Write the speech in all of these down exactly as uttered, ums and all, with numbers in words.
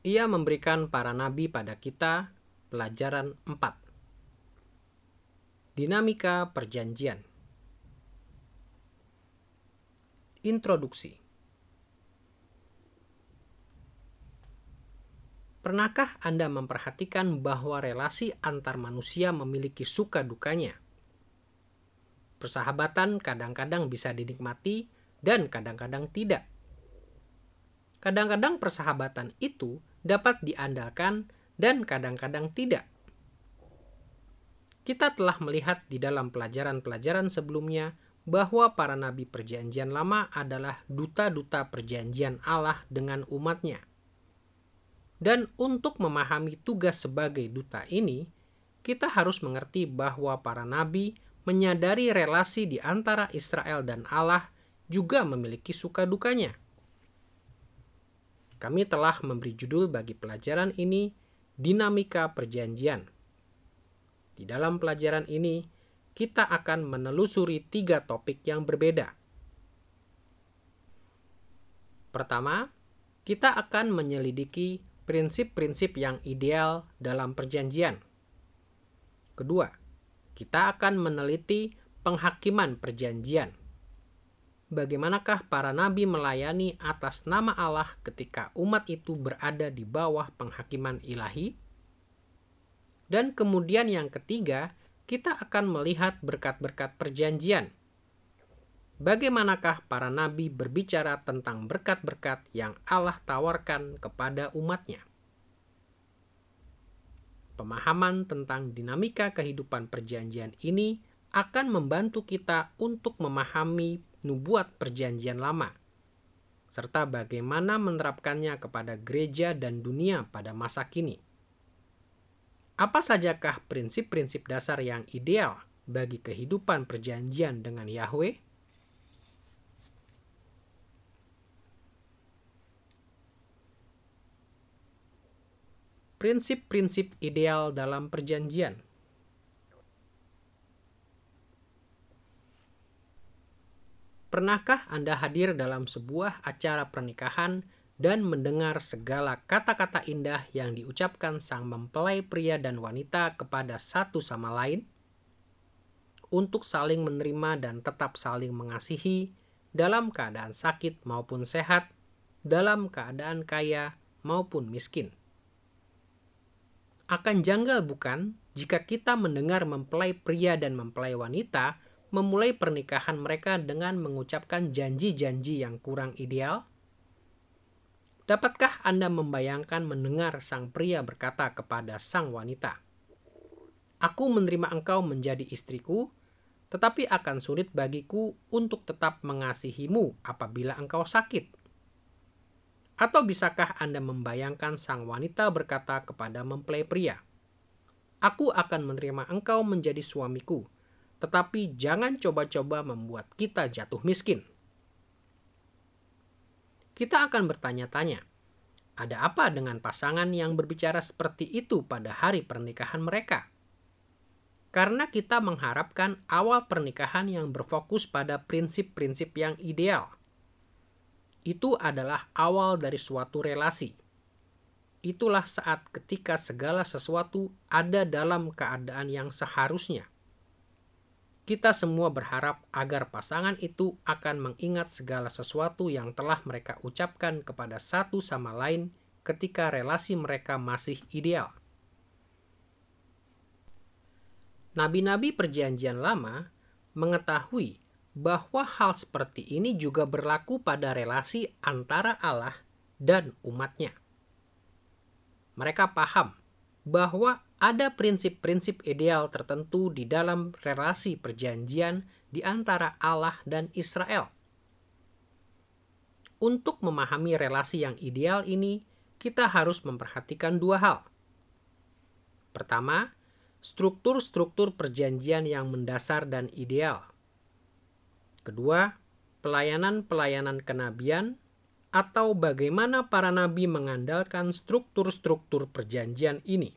Ia memberikan para nabi pada kita pelajaran empat. Dinamika perjanjian. Introduksi. Pernahkah Anda memperhatikan bahwa relasi antar manusia memiliki suka dukanya? Persahabatan kadang-kadang bisa dinikmati dan kadang-kadang tidak. Kadang-kadang persahabatan itu dapat diandalkan dan kadang-kadang tidak. Kita telah melihat di dalam pelajaran-pelajaran sebelumnya bahwa para nabi perjanjian lama adalah duta-duta perjanjian Allah dengan umatnya. Dan untuk memahami tugas sebagai duta ini, kita harus mengerti bahwa para nabi menyadari relasi di antara Israel dan Allah juga memiliki suka dukanya. Kami telah memberi judul bagi pelajaran ini, Dinamika Perjanjian. Di dalam pelajaran ini, kita akan menelusuri tiga topik yang berbeda. Pertama, kita akan menyelidiki prinsip-prinsip yang ideal dalam perjanjian. Kedua, kita akan meneliti penghakiman perjanjian. Bagaimanakah para nabi melayani atas nama Allah ketika umat itu berada di bawah penghakiman ilahi? Dan kemudian yang ketiga, kita akan melihat berkat-berkat perjanjian. Bagaimanakah para nabi berbicara tentang berkat-berkat yang Allah tawarkan kepada umatnya? Pemahaman tentang dinamika kehidupan perjanjian ini akan membantu kita untuk memahami nubuat perjanjian lama, serta bagaimana menerapkannya kepada gereja dan dunia pada masa kini. Apa sajakah prinsip-prinsip dasar yang ideal bagi kehidupan perjanjian dengan Yahweh? Prinsip-prinsip ideal dalam perjanjian. Pernahkah Anda hadir dalam sebuah acara pernikahan dan mendengar segala kata-kata indah yang diucapkan sang mempelai pria dan wanita kepada satu sama lain? Untuk saling menerima dan tetap saling mengasihi dalam keadaan sakit maupun sehat, dalam keadaan kaya maupun miskin. Akan janggal bukan jika kita mendengar mempelai pria dan mempelai wanita memulai pernikahan mereka dengan mengucapkan janji-janji yang kurang ideal? Dapatkah Anda membayangkan mendengar sang pria berkata kepada sang wanita, "Aku menerima engkau menjadi istriku, tetapi akan sulit bagiku untuk tetap mengasihimu apabila engkau sakit"? Atau bisakah Anda membayangkan sang wanita berkata kepada mempelai pria, "Aku akan menerima engkau menjadi suamiku, tetapi jangan coba-coba membuat kita jatuh miskin"? Kita akan bertanya-tanya, ada apa dengan pasangan yang berbicara seperti itu pada hari pernikahan mereka? Karena kita mengharapkan awal pernikahan yang berfokus pada prinsip-prinsip yang ideal. Itu adalah awal dari suatu relasi. Itulah saat ketika segala sesuatu ada dalam keadaan yang seharusnya. Kita semua berharap agar pasangan itu akan mengingat segala sesuatu yang telah mereka ucapkan kepada satu sama lain ketika relasi mereka masih ideal. Nabi-nabi perjanjian lama mengetahui bahwa hal seperti ini juga berlaku pada relasi antara Allah dan umatnya. Mereka paham bahwa ada prinsip-prinsip ideal tertentu di dalam relasi perjanjian di antara Allah dan Israel. Untuk memahami relasi yang ideal ini, kita harus memperhatikan dua hal. Pertama, struktur-struktur perjanjian yang mendasar dan ideal. Kedua, pelayanan-pelayanan kenabian atau bagaimana para nabi mengandalkan struktur-struktur perjanjian ini.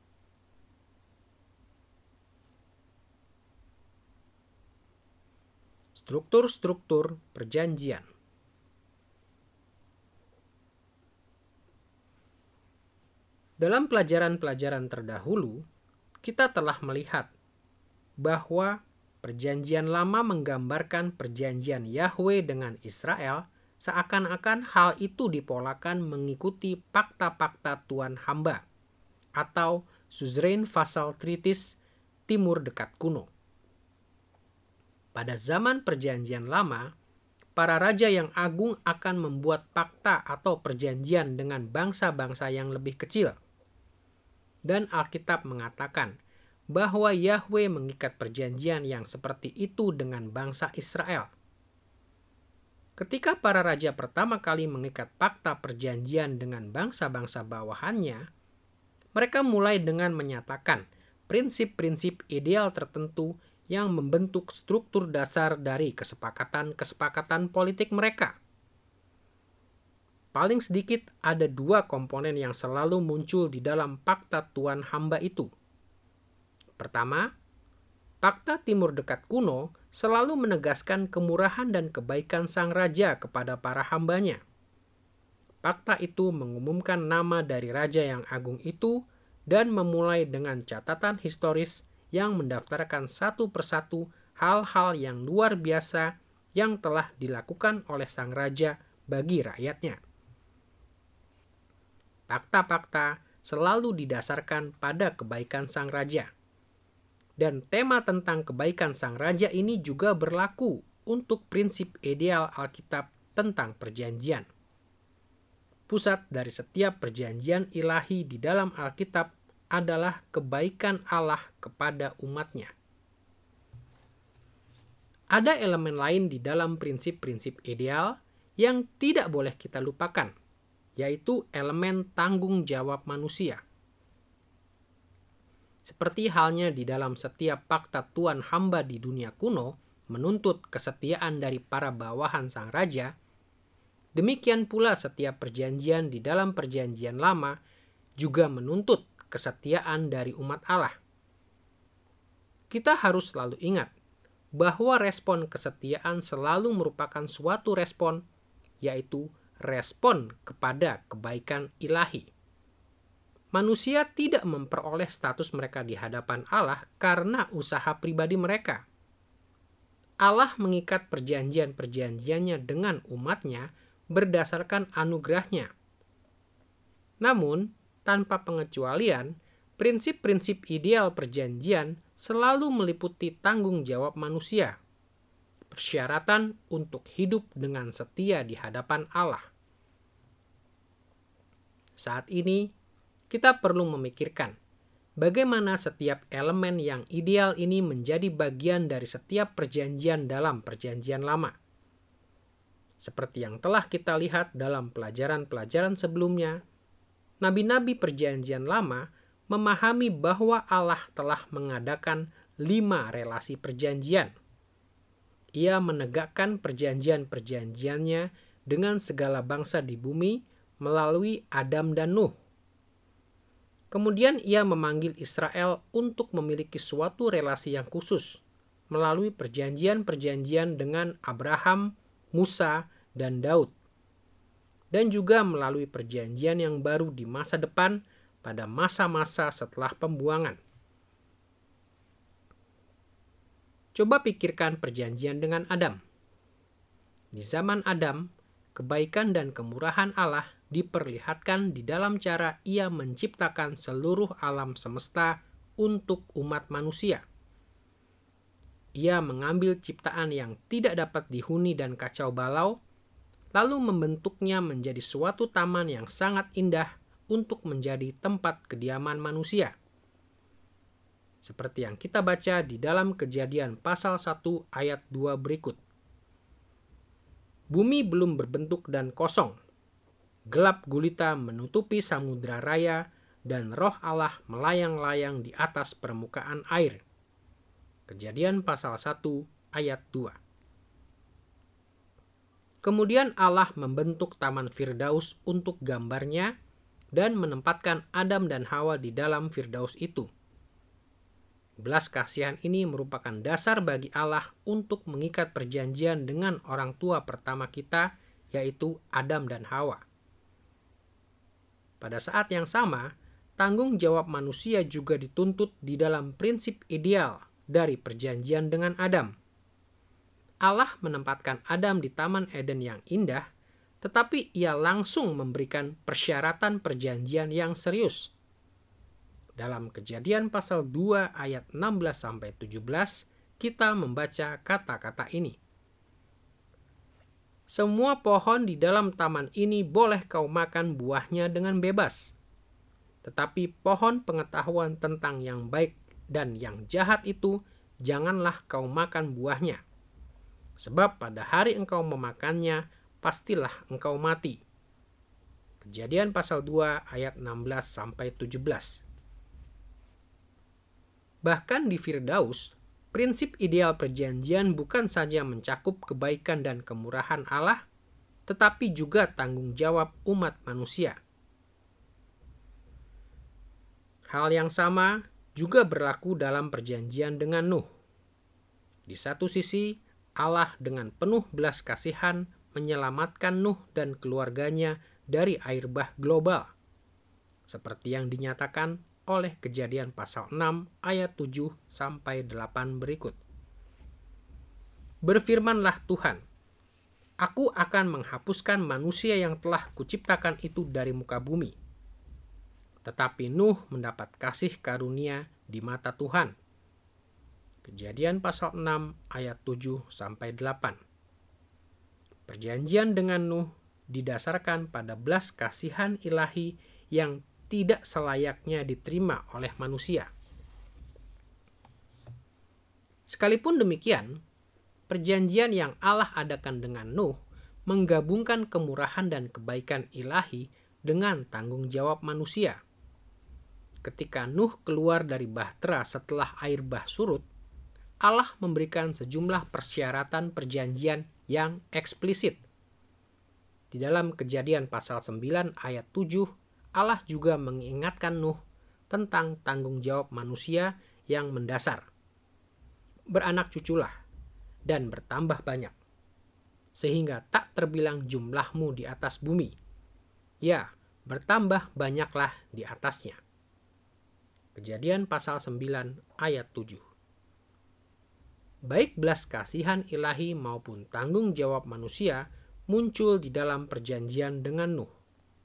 Struktur-struktur perjanjian. Dalam pelajaran-pelajaran terdahulu, kita telah melihat bahwa Perjanjian Lama menggambarkan perjanjian Yahweh dengan Israel, seakan-akan hal itu dipolakan mengikuti fakta-fakta Tuhan hamba atau Suzerain Vassal Treaties Timur Dekat kuno. Pada zaman Perjanjian Lama, para raja yang agung akan membuat fakta atau perjanjian dengan bangsa-bangsa yang lebih kecil. Dan Alkitab mengatakan bahwa Yahweh mengikat perjanjian yang seperti itu dengan bangsa Israel. Ketika para raja pertama kali mengikat fakta perjanjian dengan bangsa-bangsa bawahannya, mereka mulai dengan menyatakan prinsip-prinsip ideal tertentu yang membentuk struktur dasar dari kesepakatan-kesepakatan politik mereka. Paling sedikit ada dua komponen yang selalu muncul di dalam fakta Tuhan hamba itu. Pertama, fakta Timur Dekat kuno selalu menegaskan kemurahan dan kebaikan sang raja kepada para hambanya. Fakta itu mengumumkan nama dari raja yang agung itu dan memulai dengan catatan historis yang mendaftarkan satu persatu hal-hal yang luar biasa yang telah dilakukan oleh sang raja bagi rakyatnya. Fakta-fakta selalu didasarkan pada kebaikan sang raja. Dan tema tentang kebaikan sang raja ini juga berlaku untuk prinsip ideal Alkitab tentang perjanjian. Pusat dari setiap perjanjian ilahi di dalam Alkitab adalah kebaikan Allah kepada umatnya. Ada elemen lain di dalam prinsip-prinsip ideal yang tidak boleh kita lupakan, yaitu elemen tanggung jawab manusia. Seperti halnya di dalam setiap fakta Tuhan hamba di dunia kuno menuntut kesetiaan dari para bawahan sang raja, demikian pula setiap perjanjian di dalam perjanjian lama juga menuntut kesetiaan dari umat Allah. Kita harus selalu ingat bahwa respon kesetiaan selalu merupakan suatu respon, yaitu respon kepada kebaikan ilahi. Manusia tidak memperoleh status mereka di hadapan Allah karena usaha pribadi mereka. Allah mengikat perjanjian-perjanjiannya dengan umatnya berdasarkan anugerahnya. Namun, tanpa pengecualian, prinsip-prinsip ideal perjanjian selalu meliputi tanggung jawab manusia, persyaratan untuk hidup dengan setia di hadapan Allah. Saat ini, kita perlu memikirkan bagaimana setiap elemen yang ideal ini menjadi bagian dari setiap perjanjian dalam perjanjian lama. Seperti yang telah kita lihat dalam pelajaran-pelajaran sebelumnya, nabi-nabi perjanjian lama memahami bahwa Allah telah mengadakan lima relasi perjanjian. Ia menegakkan perjanjian-perjanjiannya dengan segala bangsa di bumi melalui Adam dan Nuh. Kemudian ia memanggil Israel untuk memiliki suatu relasi yang khusus melalui perjanjian-perjanjian dengan Abraham, Musa, dan Daud. Dan juga melalui perjanjian yang baru di masa depan pada masa-masa setelah pembuangan. Coba pikirkan perjanjian dengan Adam. Di zaman Adam, kebaikan dan kemurahan Allah diperlihatkan di dalam cara ia menciptakan seluruh alam semesta untuk umat manusia. Ia mengambil ciptaan yang tidak dapat dihuni dan kacau balau, lalu membentuknya menjadi suatu taman yang sangat indah untuk menjadi tempat kediaman manusia. Seperti yang kita baca di dalam Kejadian pasal satu ayat dua berikut. Bumi belum berbentuk dan kosong. Gelap gulita menutupi samudra raya dan roh Allah melayang-layang di atas permukaan air. Kejadian pasal satu ayat dua. Kemudian Allah membentuk Taman Firdaus untuk gambarnya dan menempatkan Adam dan Hawa di dalam Firdaus itu. Belas kasihan ini merupakan dasar bagi Allah untuk mengikat perjanjian dengan orang tua pertama kita, yaitu Adam dan Hawa. Pada saat yang sama, tanggung jawab manusia juga dituntut di dalam prinsip ideal dari perjanjian dengan Adam. Allah menempatkan Adam di Taman Eden yang indah, tetapi ia langsung memberikan persyaratan perjanjian yang serius. Dalam Kejadian pasal dua ayat enam belas sampai tujuh belas, kita membaca kata-kata ini. Semua pohon di dalam taman ini boleh kau makan buahnya dengan bebas. Tetapi pohon pengetahuan tentang yang baik dan yang jahat itu, janganlah kau makan buahnya. Sebab pada hari engkau memakannya, pastilah engkau mati. Kejadian pasal dua ayat enam belas sampai tujuh belas. Bahkan di Firdaus, prinsip ideal perjanjian bukan saja mencakup kebaikan dan kemurahan Allah, tetapi juga tanggung jawab umat manusia. Hal yang sama juga berlaku dalam perjanjian dengan Nuh. Di satu sisi, Allah dengan penuh belas kasihan menyelamatkan Nuh dan keluarganya dari air bah global, seperti yang dinyatakan oleh Kejadian pasal enam ayat tujuh sampai delapan berikut. Berfirmanlah Tuhan, Aku akan menghapuskan manusia yang telah kuciptakan itu dari muka bumi. Tetapi Nuh mendapat kasih karunia di mata Tuhan. Kejadian pasal enam ayat tujuh sampai delapan. Perjanjian dengan Nuh didasarkan pada belas kasihan ilahi yang tidak selayaknya diterima oleh manusia. Sekalipun demikian, perjanjian yang Allah adakan dengan Nuh menggabungkan kemurahan dan kebaikan ilahi dengan tanggung jawab manusia. Ketika Nuh keluar dari bahtera setelah air bah surut, Allah memberikan sejumlah persyaratan perjanjian yang eksplisit. Di dalam Kejadian pasal sembilan ayat tujuh, Allah juga mengingatkan Nuh tentang tanggung jawab manusia yang mendasar. Beranak cuculah dan bertambah banyak, sehingga tak terbilang jumlahmu di atas bumi. Ya, bertambah banyaklah di atasnya. Kejadian pasal sembilan ayat tujuh. Baik belas kasihan ilahi maupun tanggung jawab manusia muncul di dalam perjanjian dengan Nuh.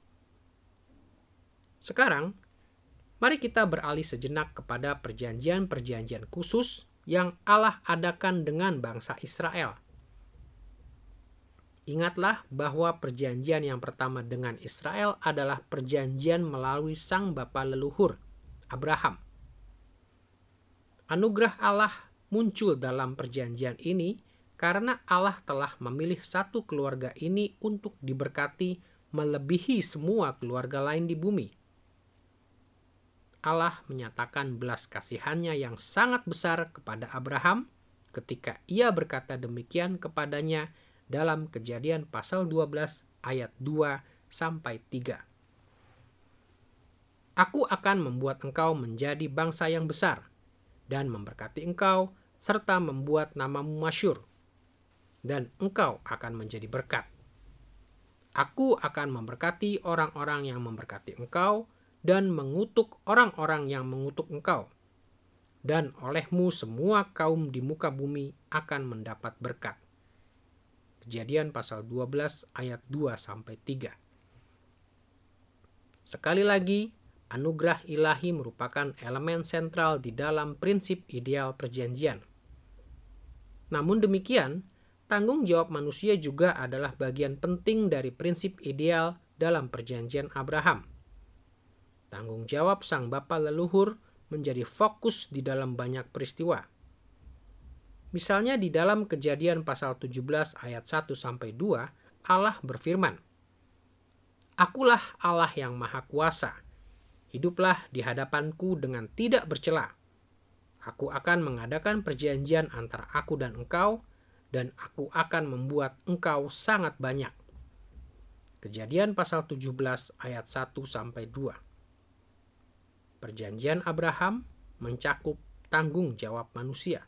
Sekarang, mari kita beralih sejenak kepada perjanjian-perjanjian khusus yang Allah adakan dengan bangsa Israel. Ingatlah bahwa perjanjian yang pertama dengan Israel adalah perjanjian melalui sang bapa leluhur, Abraham. Anugerah Allah muncul dalam perjanjian ini karena Allah telah memilih satu keluarga ini untuk diberkati melebihi semua keluarga lain di bumi. Allah menyatakan belas kasihannya yang sangat besar kepada Abraham ketika ia berkata demikian kepadanya dalam Kejadian pasal dua belas ayat dua sampai tiga. Aku akan membuat engkau menjadi bangsa yang besar dan memberkati engkau serta membuat namamu masyhur, dan engkau akan menjadi berkat. Aku akan memberkati orang-orang yang memberkati engkau dan mengutuk orang-orang yang mengutuk engkau. Dan olehmu semua kaum di muka bumi akan mendapat berkat. Kejadian pasal dua belas ayat dua sampai tiga. Sekali lagi, anugerah ilahi merupakan elemen sentral di dalam prinsip ideal perjanjian. Namun demikian, tanggung jawab manusia juga adalah bagian penting dari prinsip ideal dalam perjanjian Abraham. Tanggung jawab sang bapa leluhur menjadi fokus di dalam banyak peristiwa. Misalnya di dalam Kejadian pasal tujuh belas ayat satu sampai dua, Allah berfirman, Akulah Allah yang maha kuasa. Hiduplah di hadapanku dengan tidak bercela. Aku akan mengadakan perjanjian antara aku dan engkau, dan aku akan membuat engkau sangat banyak. Kejadian pasal tujuh belas ayat satu sampai dua. Perjanjian Abraham mencakup tanggung jawab manusia.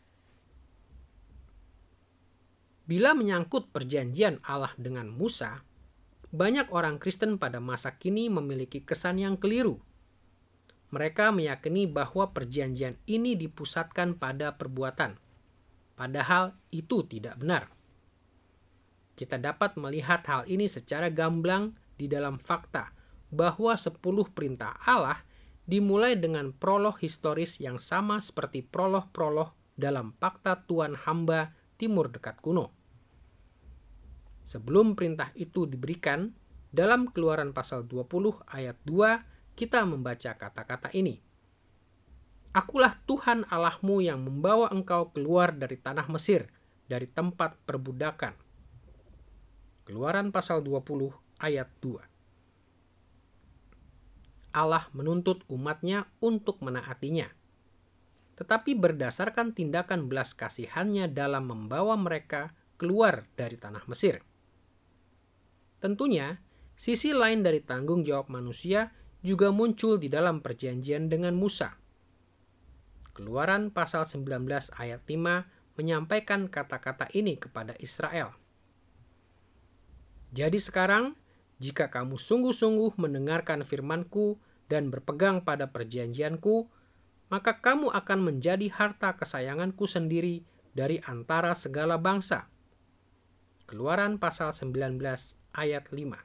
Bila menyangkut perjanjian Allah dengan Musa, banyak orang Kristen pada masa kini memiliki kesan yang keliru. mereka meyakini bahwa perjanjian ini dipusatkan pada perbuatan, padahal itu tidak benar. Kita dapat melihat hal ini secara gamblang di dalam fakta bahwa sepuluh perintah Allah dimulai dengan prolog historis yang sama seperti prolog-prolog dalam Pakta Tuan Hamba Timur Dekat Kuno. Sebelum perintah itu diberikan, dalam Keluaran pasal dua puluh ayat dua kita membaca kata-kata ini. Akulah Tuhan Allahmu yang membawa engkau keluar dari tanah Mesir, dari tempat perbudakan. Keluaran pasal dua puluh ayat dua. Allah menuntut umatnya untuk menaatinya, tetapi berdasarkan tindakan belas kasihannya dalam membawa mereka keluar dari tanah Mesir. Tentunya, sisi lain dari tanggung jawab manusia juga muncul di dalam perjanjian dengan Musa. Keluaran pasal sembilan belas ayat lima menyampaikan kata-kata ini kepada Israel. Jadi sekarang, jika kamu sungguh-sungguh mendengarkan firman-Ku dan berpegang pada perjanjian-Ku, maka kamu akan menjadi harta kesayangan-Ku sendiri dari antara segala bangsa. Keluaran pasal sembilan belas ayat lima.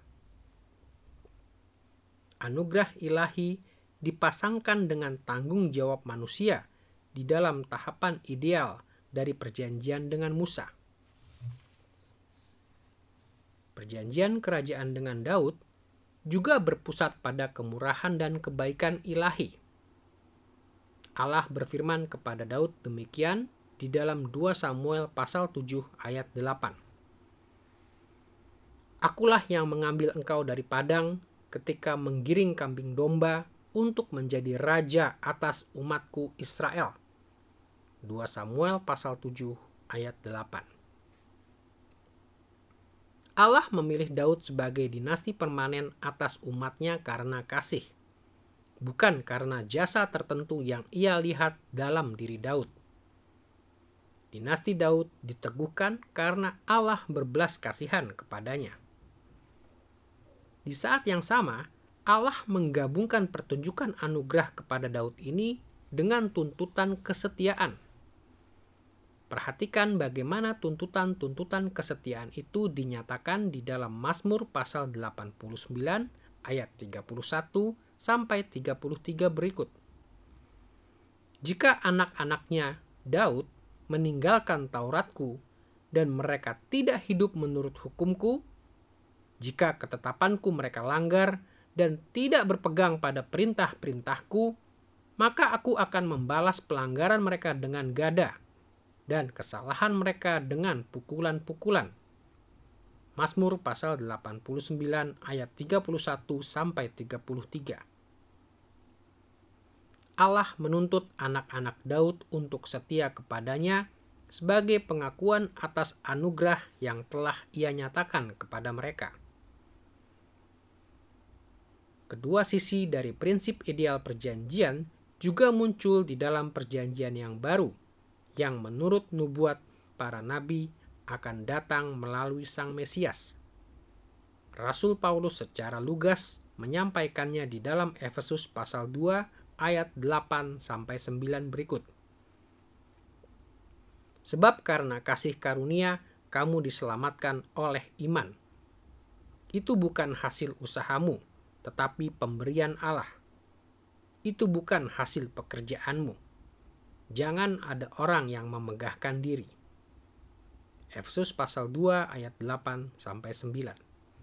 Anugerah ilahi dipasangkan dengan tanggung jawab manusia di dalam tahapan ideal dari perjanjian dengan Musa. Perjanjian kerajaan dengan Daud juga berpusat pada kemurahan dan kebaikan ilahi. Allah berfirman kepada Daud demikian di dalam dua Samuel pasal tujuh ayat delapan. Akulah yang mengambil engkau dari padang ketika menggiring kambing domba untuk menjadi raja atas umatku Israel. dua Samuel pasal tujuh ayat delapan. Allah memilih Daud sebagai dinasti permanen atas umatnya karena kasih, bukan karena jasa tertentu yang ia lihat dalam diri Daud. Dinasti Daud diteguhkan karena Allah berbelas kasihan kepadanya. Di saat yang sama, Allah menggabungkan pertunjukan anugerah kepada Daud ini dengan tuntutan kesetiaan. Perhatikan bagaimana tuntutan-tuntutan kesetiaan itu dinyatakan di dalam Mazmur pasal delapan puluh sembilan ayat tiga puluh satu sampai tiga puluh tiga berikut. Jika anak-anaknya Daud meninggalkan Tauratku dan mereka tidak hidup menurut hukumku, jika ketetapanku mereka langgar dan tidak berpegang pada perintah-perintahku, maka aku akan membalas pelanggaran mereka dengan gada dan kesalahan mereka dengan pukulan-pukulan. Mazmur pasal delapan puluh sembilan ayat tiga puluh satu sampai tiga puluh tiga. Allah menuntut anak-anak Daud untuk setia kepadanya sebagai pengakuan atas anugerah yang telah ia nyatakan kepada mereka. Kedua sisi dari prinsip ideal perjanjian juga muncul di dalam perjanjian yang baru, yang menurut nubuat para nabi akan datang melalui Sang Mesias. Rasul Paulus secara lugas menyampaikannya di dalam Efesus pasal dua ayat delapan sampai sembilan berikut. Sebab karena kasih karunia kamu diselamatkan oleh iman. Itu bukan hasil usahamu, tetapi pemberian Allah. Itu bukan hasil pekerjaanmu. Jangan ada orang yang memegahkan diri. Efesus pasal dua ayat delapan sampai sembilan.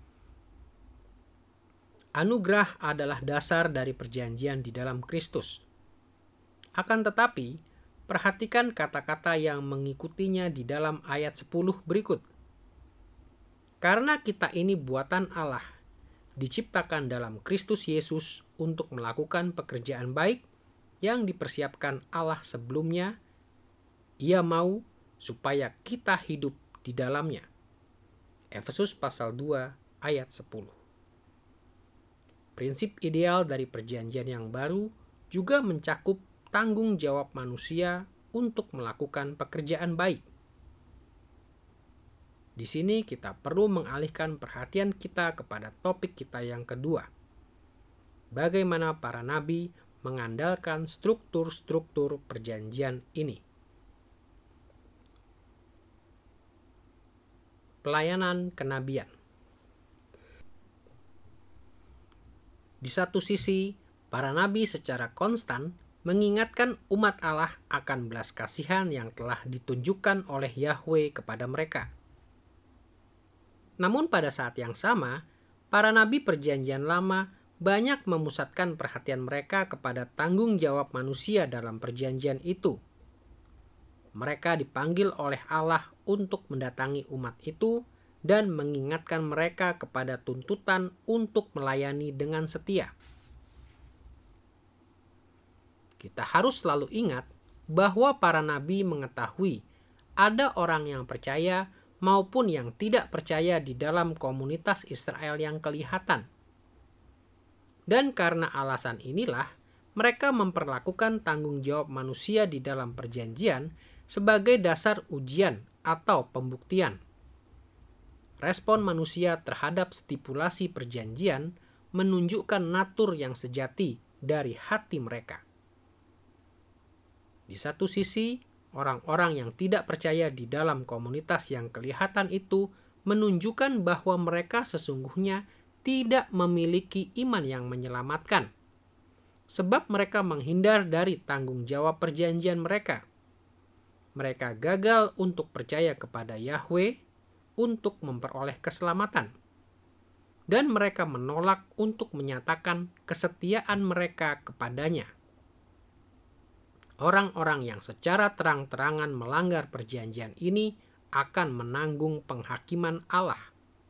Anugerah adalah dasar dari perjanjian di dalam Kristus. Akan tetapi, perhatikan kata-kata yang mengikutinya di dalam ayat sepuluh berikut. Karena kita ini buatan Allah, diciptakan dalam Kristus Yesus untuk melakukan pekerjaan baik yang dipersiapkan Allah sebelumnya, Ia mau supaya kita hidup di dalamnya. Efesus pasal dua ayat sepuluh. Prinsip ideal dari perjanjian yang baru juga mencakup tanggung jawab manusia untuk melakukan pekerjaan baik. Di sini kita perlu mengalihkan perhatian kita kepada topik kita yang kedua. Bagaimana para nabi mengandalkan struktur-struktur perjanjian ini. Pelayanan kenabian. Di satu sisi, para nabi secara konstan mengingatkan umat Allah akan belas kasihan yang telah ditunjukkan oleh Yahweh kepada mereka. Namun pada saat yang sama, para nabi perjanjian lama banyak memusatkan perhatian mereka kepada tanggung jawab manusia dalam perjanjian itu. Mereka dipanggil oleh Allah untuk mendatangi umat itu dan mengingatkan mereka kepada tuntutan untuk melayani dengan setia. Kita harus selalu ingat bahwa para nabi mengetahui ada orang yang percaya maupun yang tidak percaya di dalam komunitas Israel yang kelihatan. Dan karena alasan inilah, mereka memperlakukan tanggung jawab manusia di dalam perjanjian sebagai dasar ujian atau pembuktian. Respon manusia terhadap stipulasi perjanjian menunjukkan natur yang sejati dari hati mereka. Di satu sisi, orang-orang yang tidak percaya di dalam komunitas yang kelihatan itu menunjukkan bahwa mereka sesungguhnya tidak memiliki iman yang menyelamatkan, sebab mereka menghindar dari tanggung jawab perjanjian mereka. Mereka gagal untuk percaya kepada Yahweh untuk memperoleh keselamatan, dan mereka menolak untuk menyatakan kesetiaan mereka kepadanya. Orang-orang yang secara terang-terangan melanggar perjanjian ini akan menanggung penghakiman Allah.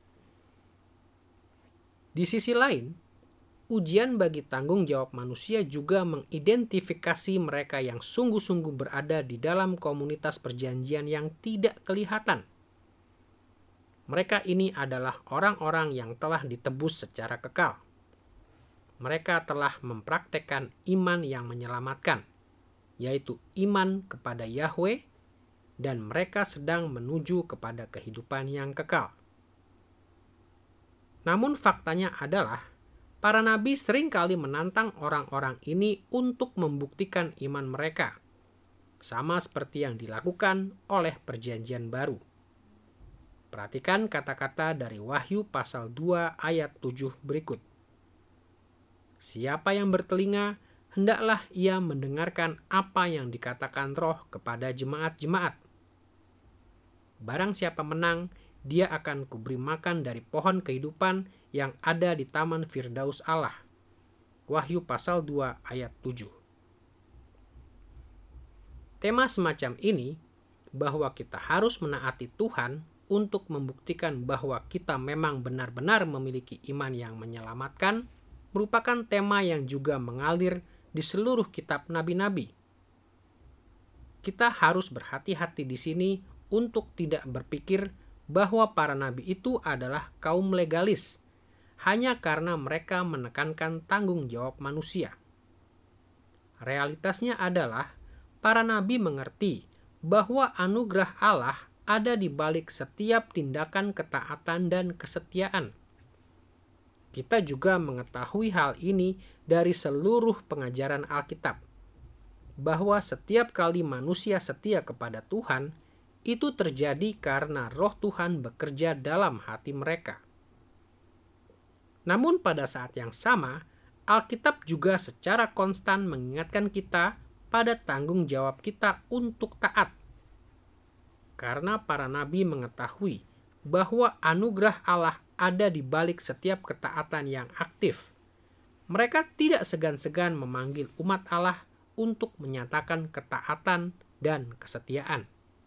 Di sisi lain, ujian bagi tanggung jawab manusia juga mengidentifikasi mereka yang sungguh-sungguh berada di dalam komunitas perjanjian yang tidak kelihatan. Mereka ini adalah orang-orang yang telah ditebus secara kekal. Mereka telah mempraktekkan iman yang menyelamatkan, yaitu iman kepada Yahweh, dan mereka sedang menuju kepada kehidupan yang kekal. Namun faktanya adalah, para nabi seringkali menantang orang-orang ini untuk membuktikan iman mereka, sama seperti yang dilakukan oleh perjanjian baru. Perhatikan kata-kata dari Wahyu pasal dua ayat tujuh berikut. Siapa yang bertelinga, hendaklah ia mendengarkan apa yang dikatakan Roh kepada jemaat-jemaat. Barang siapa menang, dia akan kuberi makan dari pohon kehidupan yang ada di taman Firdaus Allah. Wahyu pasal dua ayat tujuh. Tema semacam ini, bahwa kita harus menaati Tuhan untuk membuktikan bahwa kita memang benar-benar memiliki iman yang menyelamatkan, merupakan tema yang juga mengalir di seluruh kitab nabi-nabi. Kita harus berhati-hati di sini untuk tidak berpikir bahwa para nabi itu adalah kaum legalis, hanya karena mereka menekankan tanggung jawab manusia. Realitasnya adalah, para nabi mengerti bahwa anugerah Allah ada di balik setiap tindakan ketaatan dan kesetiaan. Kita juga mengetahui hal ini dari seluruh pengajaran Alkitab, bahwa setiap kali manusia setia kepada Tuhan, itu terjadi karena Roh Tuhan bekerja dalam hati mereka. Namun pada saat yang sama, Alkitab juga secara konstan mengingatkan kita pada tanggung jawab kita untuk taat. Karena para nabi mengetahui bahwa anugerah Allah ada di balik setiap ketaatan yang aktif, mereka tidak segan-segan memanggil umat Allah untuk menyatakan ketaatan dan kesetiaan.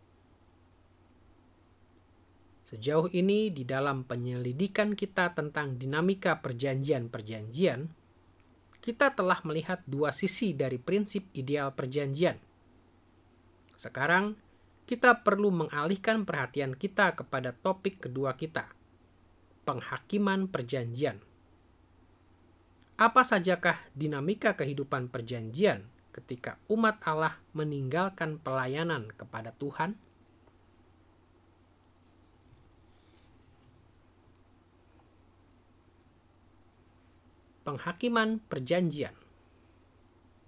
Sejauh ini di dalam penyelidikan kita tentang dinamika perjanjian-perjanjian, kita telah melihat dua sisi dari prinsip ideal perjanjian. Sekarang, kita perlu mengalihkan perhatian kita kepada topik kedua kita, penghakiman perjanjian. Apa sajakah dinamika kehidupan perjanjian ketika umat Allah meninggalkan pelayanan kepada Tuhan? Penghakiman perjanjian.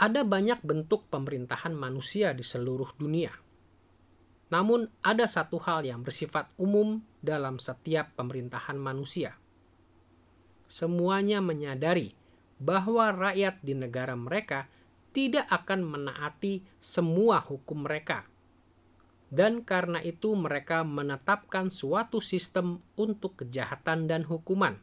Ada banyak bentuk pemerintahan manusia di seluruh dunia. Namun, ada satu hal yang bersifat umum dalam setiap pemerintahan manusia. Semuanya menyadari bahwa rakyat di negara mereka tidak akan menaati semua hukum mereka. Dan karena itu mereka menetapkan suatu sistem untuk kejahatan dan hukuman.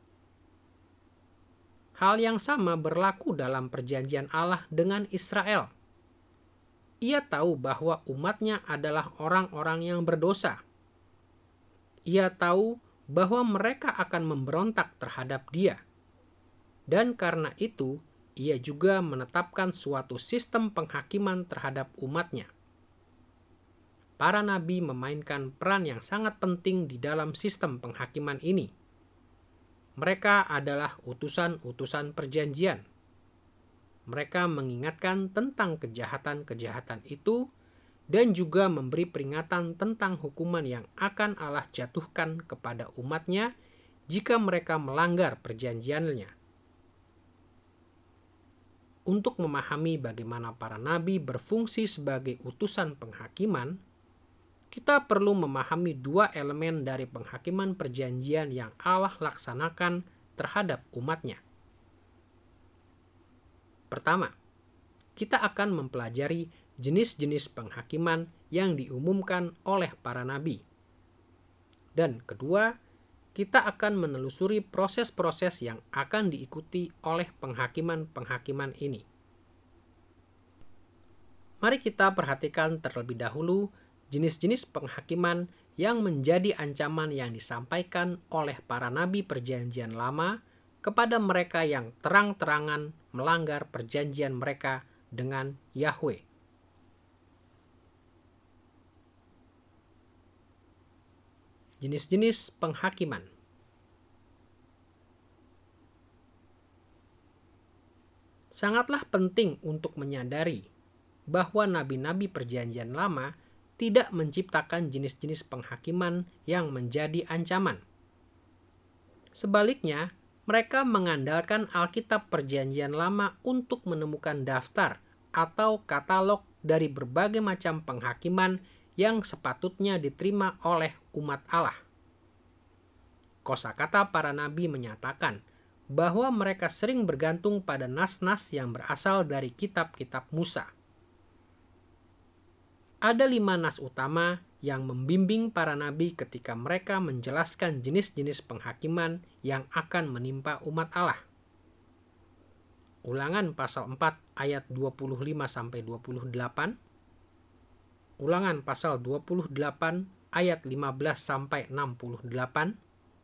Hal yang sama berlaku dalam perjanjian Allah dengan Israel. Ia tahu bahwa umatnya adalah orang-orang yang berdosa. Ia tahu bahwa mereka akan memberontak terhadap Dia. Dan karena itu, ia juga menetapkan suatu sistem penghakiman terhadap umatnya. Para nabi memainkan peran yang sangat penting di dalam sistem penghakiman ini. Mereka adalah utusan-utusan perjanjian. Mereka mengingatkan tentang kejahatan-kejahatan itu dan juga memberi peringatan tentang hukuman yang akan Allah jatuhkan kepada umatnya jika mereka melanggar perjanjiannya. Untuk memahami bagaimana para nabi berfungsi sebagai utusan penghakiman, kita perlu memahami dua elemen dari penghakiman perjanjian yang Allah laksanakan terhadap umatnya. Pertama, kita akan mempelajari jenis-jenis penghakiman yang diumumkan oleh para nabi. Dan kedua, kita akan menelusuri proses-proses yang akan diikuti oleh penghakiman-penghakiman ini. Mari kita perhatikan terlebih dahulu jenis-jenis penghakiman yang menjadi ancaman yang disampaikan oleh para nabi perjanjian lama kepada mereka yang terang-terangan melanggar perjanjian mereka dengan Yahweh. Jenis-jenis penghakiman. Sangatlah penting untuk menyadari bahwa nabi-nabi perjanjian lama tidak menciptakan jenis-jenis penghakiman yang menjadi ancaman. Sebaliknya, mereka mengandalkan Alkitab Perjanjian Lama untuk menemukan daftar atau katalog dari berbagai macam penghakiman yang sepatutnya diterima oleh umat Allah. Kosakata para nabi menyatakan bahwa mereka sering bergantung pada nas-nas yang berasal dari kitab-kitab Musa. Ada lima nas utama yang membimbing para nabi ketika mereka menjelaskan jenis-jenis penghakiman yang akan menimpa umat Allah. Ulangan pasal empat ayat dua puluh lima sampai dua puluh delapan. Ulangan pasal dua puluh delapan ayat lima belas sampai enam puluh delapan.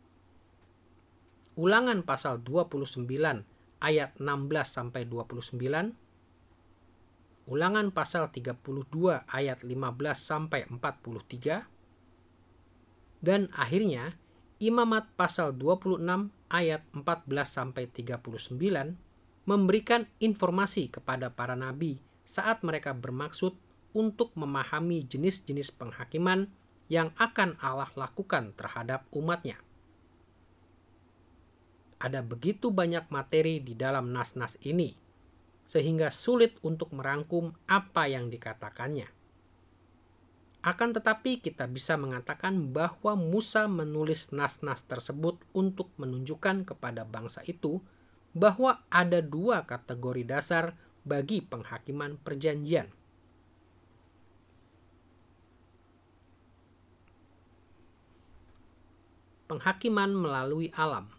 Ulangan pasal dua puluh sembilan ayat enam belas sampai dua puluh sembilan. Ulangan pasal tiga puluh dua ayat lima belas sampai empat puluh tiga. Dan akhirnya Imamat pasal dua puluh enam ayat empat belas sampai tiga puluh sembilan memberikan informasi kepada para nabi saat mereka bermaksud untuk memahami jenis-jenis penghakiman yang akan Allah lakukan terhadap umatnya. Ada begitu banyak materi di dalam nas-nas ini, sehingga sulit untuk merangkum apa yang dikatakannya. Akan tetapi kita bisa mengatakan bahwa Musa menulis nas-nas tersebut untuk menunjukkan kepada bangsa itu bahwa ada dua kategori dasar bagi penghakiman perjanjian. Penghakiman melalui alam.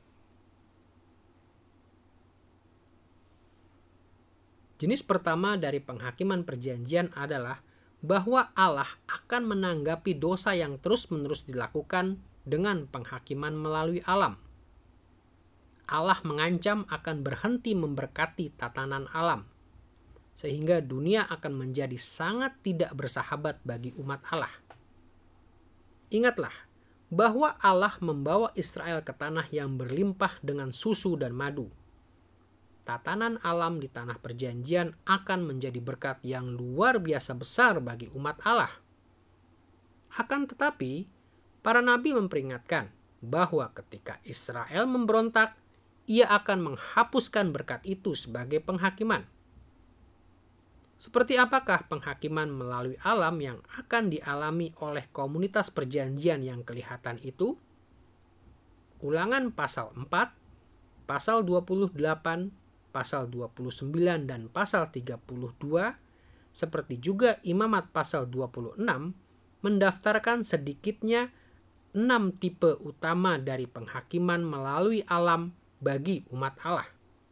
Jenis pertama dari penghakiman perjanjian adalah bahwa Allah akan menanggapi dosa yang terus-menerus dilakukan dengan penghakiman melalui alam. Allah mengancam akan berhenti memberkati tatanan alam, sehingga dunia akan menjadi sangat tidak bersahabat bagi umat Allah. Ingatlah bahwa Allah membawa Israel ke tanah yang berlimpah dengan susu dan madu. Tatanan alam di tanah perjanjian akan menjadi berkat yang luar biasa besar bagi umat Allah. Akan tetapi, para nabi memperingatkan bahwa ketika Israel memberontak, ia akan menghapuskan berkat itu sebagai penghakiman. Seperti apakah penghakiman melalui alam yang akan dialami oleh komunitas perjanjian yang kelihatan itu? Ulangan pasal empat, pasal dua puluh delapan, pasal dua puluh sembilan, dan pasal tiga puluh dua, seperti juga Imamat pasal dua puluh enam, mendaftarkan sedikitnya enam tipe utama dari penghakiman melalui alam bagi umat Allah.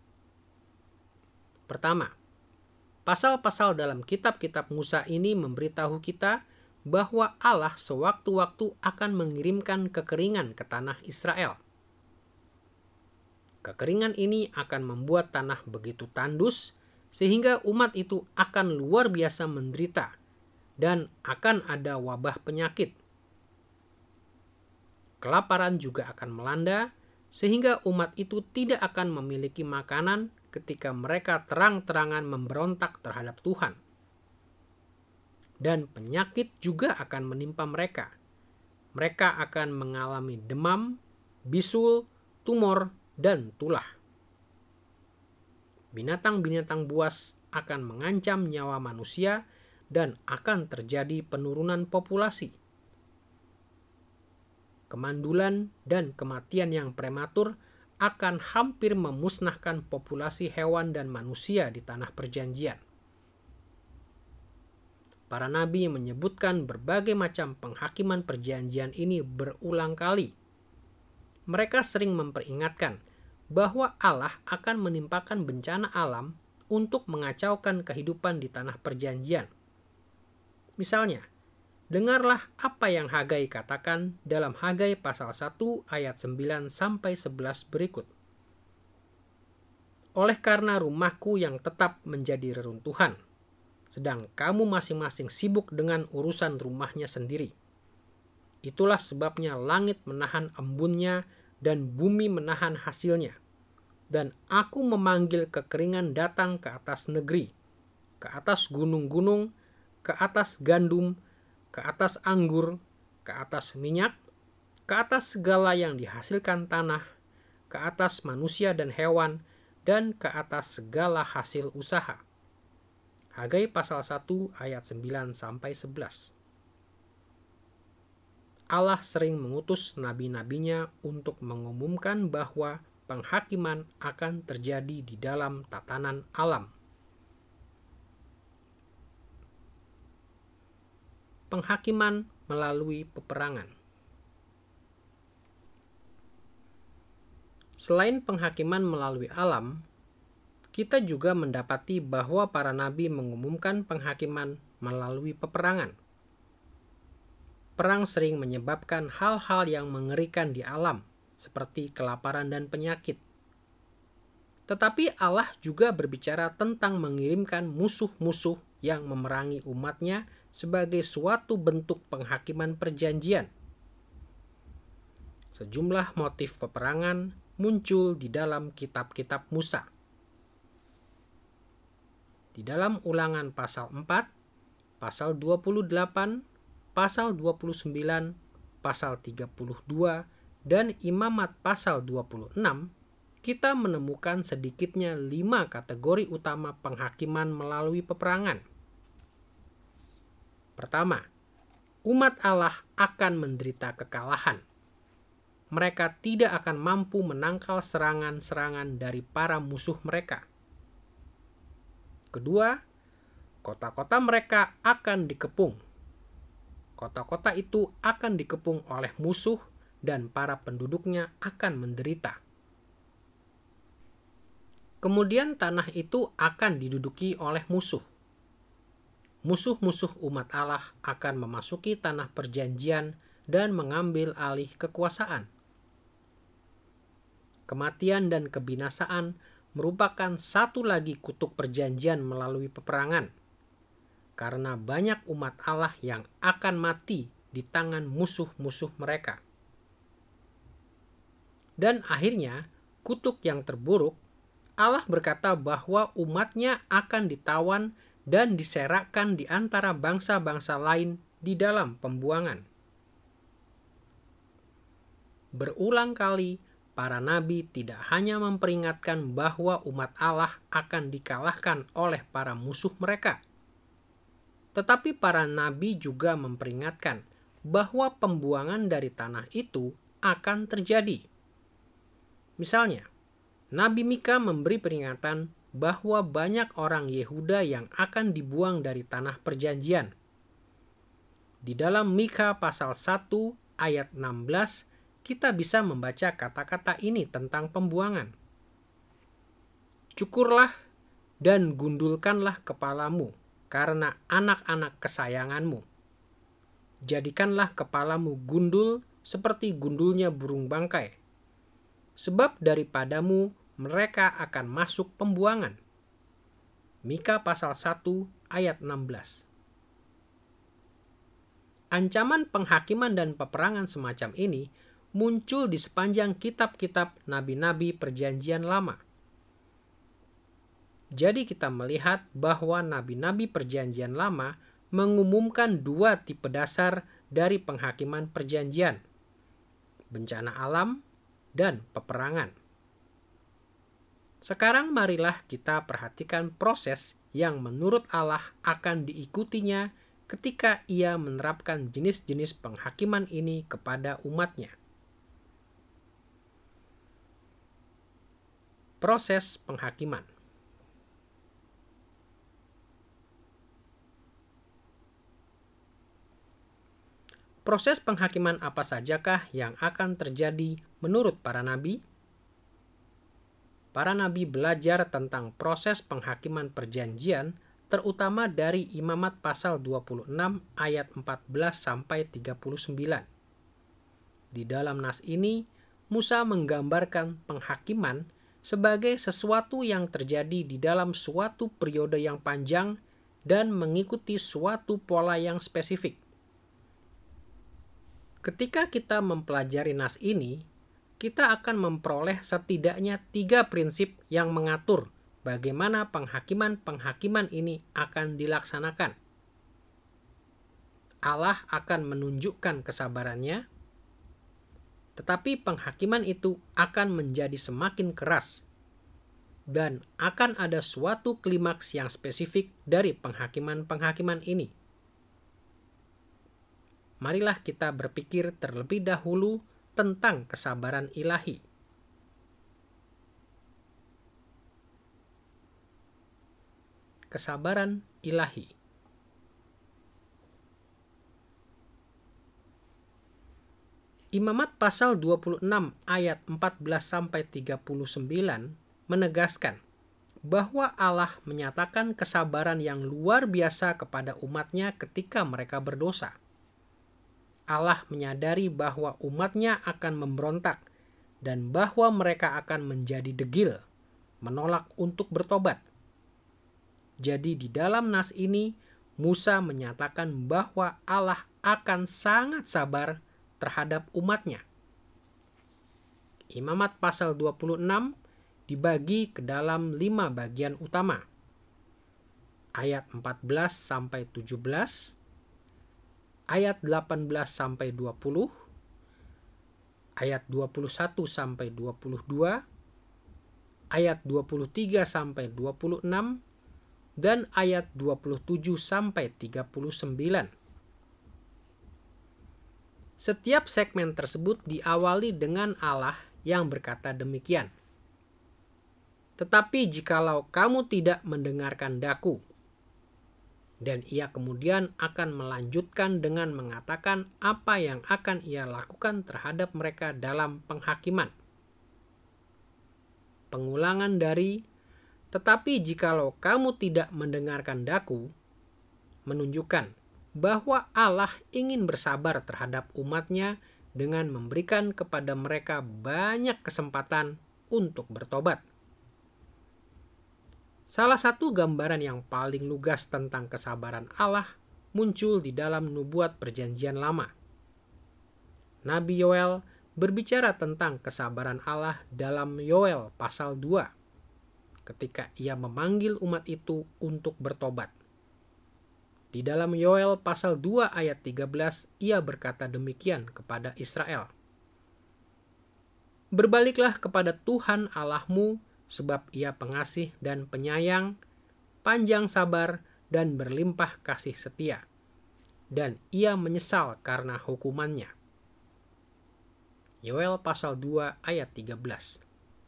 Pertama, pasal-pasal dalam kitab-kitab Musa ini memberitahu kita bahwa Allah sewaktu-waktu akan mengirimkan kekeringan ke tanah Israel. Kekeringan ini akan membuat tanah begitu tandus sehingga umat itu akan luar biasa menderita dan akan ada wabah penyakit. Kelaparan juga akan melanda sehingga umat itu tidak akan memiliki makanan ketika mereka terang-terangan memberontak terhadap Tuhan. Dan penyakit juga akan menimpa mereka. Mereka akan mengalami demam, bisul, tumor, dan tulah. Binatang-binatang buas akan mengancam nyawa manusia dan akan terjadi penurunan populasi. Kemandulan dan kematian yang prematur akan hampir memusnahkan populasi hewan dan manusia di tanah perjanjian. Para nabi menyebutkan berbagai macam penghakiman perjanjian ini berulang kali. Mereka sering memperingatkan bahwa Allah akan menimpakan bencana alam untuk mengacaukan kehidupan di tanah perjanjian. Misalnya, dengarlah apa yang Hagai katakan dalam Hagai pasal satu ayat sembilan sampai sebelas berikut. Oleh karena rumahku yang tetap menjadi reruntuhan, sedang kamu masing-masing sibuk dengan urusan rumahnya sendiri. Itulah sebabnya langit menahan embunnya dan bumi menahan hasilnya. Dan aku memanggil kekeringan datang ke atas negeri, ke atas gunung-gunung, ke atas gandum, ke atas anggur, ke atas minyak, ke atas segala yang dihasilkan tanah, ke atas manusia dan hewan, dan ke atas segala hasil usaha. Hagai pasal satu ayat sembilan sampai sebelas. Allah sering mengutus nabi-nabinya untuk mengumumkan bahwa penghakiman akan terjadi di dalam tatanan alam. Penghakiman melalui peperangan. Selain penghakiman melalui alam, kita juga mendapati bahwa para nabi mengumumkan penghakiman melalui peperangan. Perang sering menyebabkan hal-hal yang mengerikan di alam, seperti kelaparan dan penyakit. Tetapi Allah juga berbicara tentang mengirimkan musuh-musuh yang memerangi umatnya sebagai suatu bentuk penghakiman perjanjian. Sejumlah motif peperangan muncul di dalam kitab-kitab Musa. Di dalam Ulangan pasal empat, pasal dua puluh delapan, pasal dua puluh sembilan, pasal tiga puluh dua, dan Imamat pasal dua puluh enam, kita menemukan sedikitnya lima kategori utama penghakiman melalui peperangan. Pertama, umat Allah akan menderita kekalahan. Mereka tidak akan mampu menangkal serangan-serangan dari para musuh mereka. Kedua, kota-kota mereka akan dikepung. Kota-kota itu akan dikepung oleh musuh dan para penduduknya akan menderita. Kemudian tanah itu akan diduduki oleh musuh. Musuh-musuh umat Allah akan memasuki tanah perjanjian dan mengambil alih kekuasaan. Kematian dan kebinasaan merupakan satu lagi kutuk perjanjian melalui peperangan, karena banyak umat Allah yang akan mati di tangan musuh-musuh mereka. Dan akhirnya, kutuk yang terburuk, Allah berkata bahwa umatnya akan ditawan dan diserakkan di antara bangsa-bangsa lain di dalam pembuangan. Berulang kali, para nabi tidak hanya memperingatkan bahwa umat Allah akan dikalahkan oleh para musuh mereka, Tetapi para nabi juga memperingatkan bahwa pembuangan dari tanah itu akan terjadi. Misalnya, Nabi Mika memberi peringatan bahwa banyak orang Yehuda yang akan dibuang dari tanah perjanjian. Di dalam Mika pasal satu ayat enam belas, kita bisa membaca kata-kata ini tentang pembuangan. Cukurlah dan gundulkanlah kepalamu karena anak-anak kesayanganmu. Jadikanlah kepalamu gundul seperti gundulnya burung bangkai. Sebab daripadamu mereka akan masuk pembuangan. Mika pasal satu ayat enam belas. Ancaman penghakiman dan peperangan semacam ini muncul di sepanjang kitab-kitab nabi-nabi perjanjian lama. Jadi kita melihat bahwa nabi-nabi perjanjian lama mengumumkan dua tipe dasar dari penghakiman perjanjian: bencana alam dan peperangan. Sekarang marilah kita perhatikan proses yang menurut Allah akan diikutinya ketika ia menerapkan jenis-jenis penghakiman ini kepada umatnya. Proses penghakiman. Proses penghakiman apa sajakah yang akan terjadi menurut para nabi? Para nabi belajar tentang proses penghakiman perjanjian terutama dari Imamat pasal dua puluh enam ayat empat belas sampai tiga puluh sembilan. Di dalam nas ini, Musa menggambarkan penghakiman sebagai sesuatu yang terjadi di dalam suatu periode yang panjang dan mengikuti suatu pola yang spesifik. Ketika kita mempelajari nas ini, kita akan memperoleh setidaknya tiga prinsip yang mengatur bagaimana penghakiman-penghakiman ini akan dilaksanakan. Allah akan menunjukkan kesabarannya, tetapi penghakiman itu akan menjadi semakin keras, dan akan ada suatu klimaks yang spesifik dari penghakiman-penghakiman ini. Marilah kita berpikir terlebih dahulu tentang kesabaran ilahi. Kesabaran ilahi. Imamat pasal dua puluh enam ayat empat belas sampai tiga puluh sembilan menegaskan bahwa Allah menyatakan kesabaran yang luar biasa kepada umatnya ketika mereka berdosa. Allah menyadari bahwa umatnya akan memberontak dan bahwa mereka akan menjadi degil, menolak untuk bertobat. Jadi di dalam nas ini, Musa menyatakan bahwa Allah akan sangat sabar terhadap umatnya. Imamat pasal dua puluh enam dibagi ke dalam lima bagian utama. Ayat empat belas sampai tujuh belas, ayat delapan belas sampai dua puluh, ayat dua puluh satu sampai dua puluh dua, ayat dua puluh tiga sampai dua puluh enam, dan ayat dua puluh tujuh sampai tiga puluh sembilan. Setiap segmen tersebut diawali dengan Allah yang berkata demikian. Tetapi jikalau kamu tidak mendengarkan daku, dan ia kemudian akan melanjutkan dengan mengatakan apa yang akan ia lakukan terhadap mereka dalam penghakiman. Pengulangan dari tetapi jikalau kamu tidak mendengarkan daku menunjukkan bahwa Allah ingin bersabar terhadap umatnya dengan memberikan kepada mereka banyak kesempatan untuk bertobat. Salah satu gambaran yang paling lugas tentang kesabaran Allah muncul di dalam nubuat perjanjian lama. Nabi Yoel berbicara tentang kesabaran Allah dalam Yoel pasal dua, ketika ia memanggil umat itu untuk bertobat. Di dalam Yoel pasal dua ayat tiga belas, ia berkata demikian kepada Israel. Berbaliklah kepada Tuhan Allahmu, sebab ia pengasih dan penyayang, panjang sabar, dan berlimpah kasih setia, dan ia menyesal karena hukumannya. Yoel pasal dua ayat tiga belas.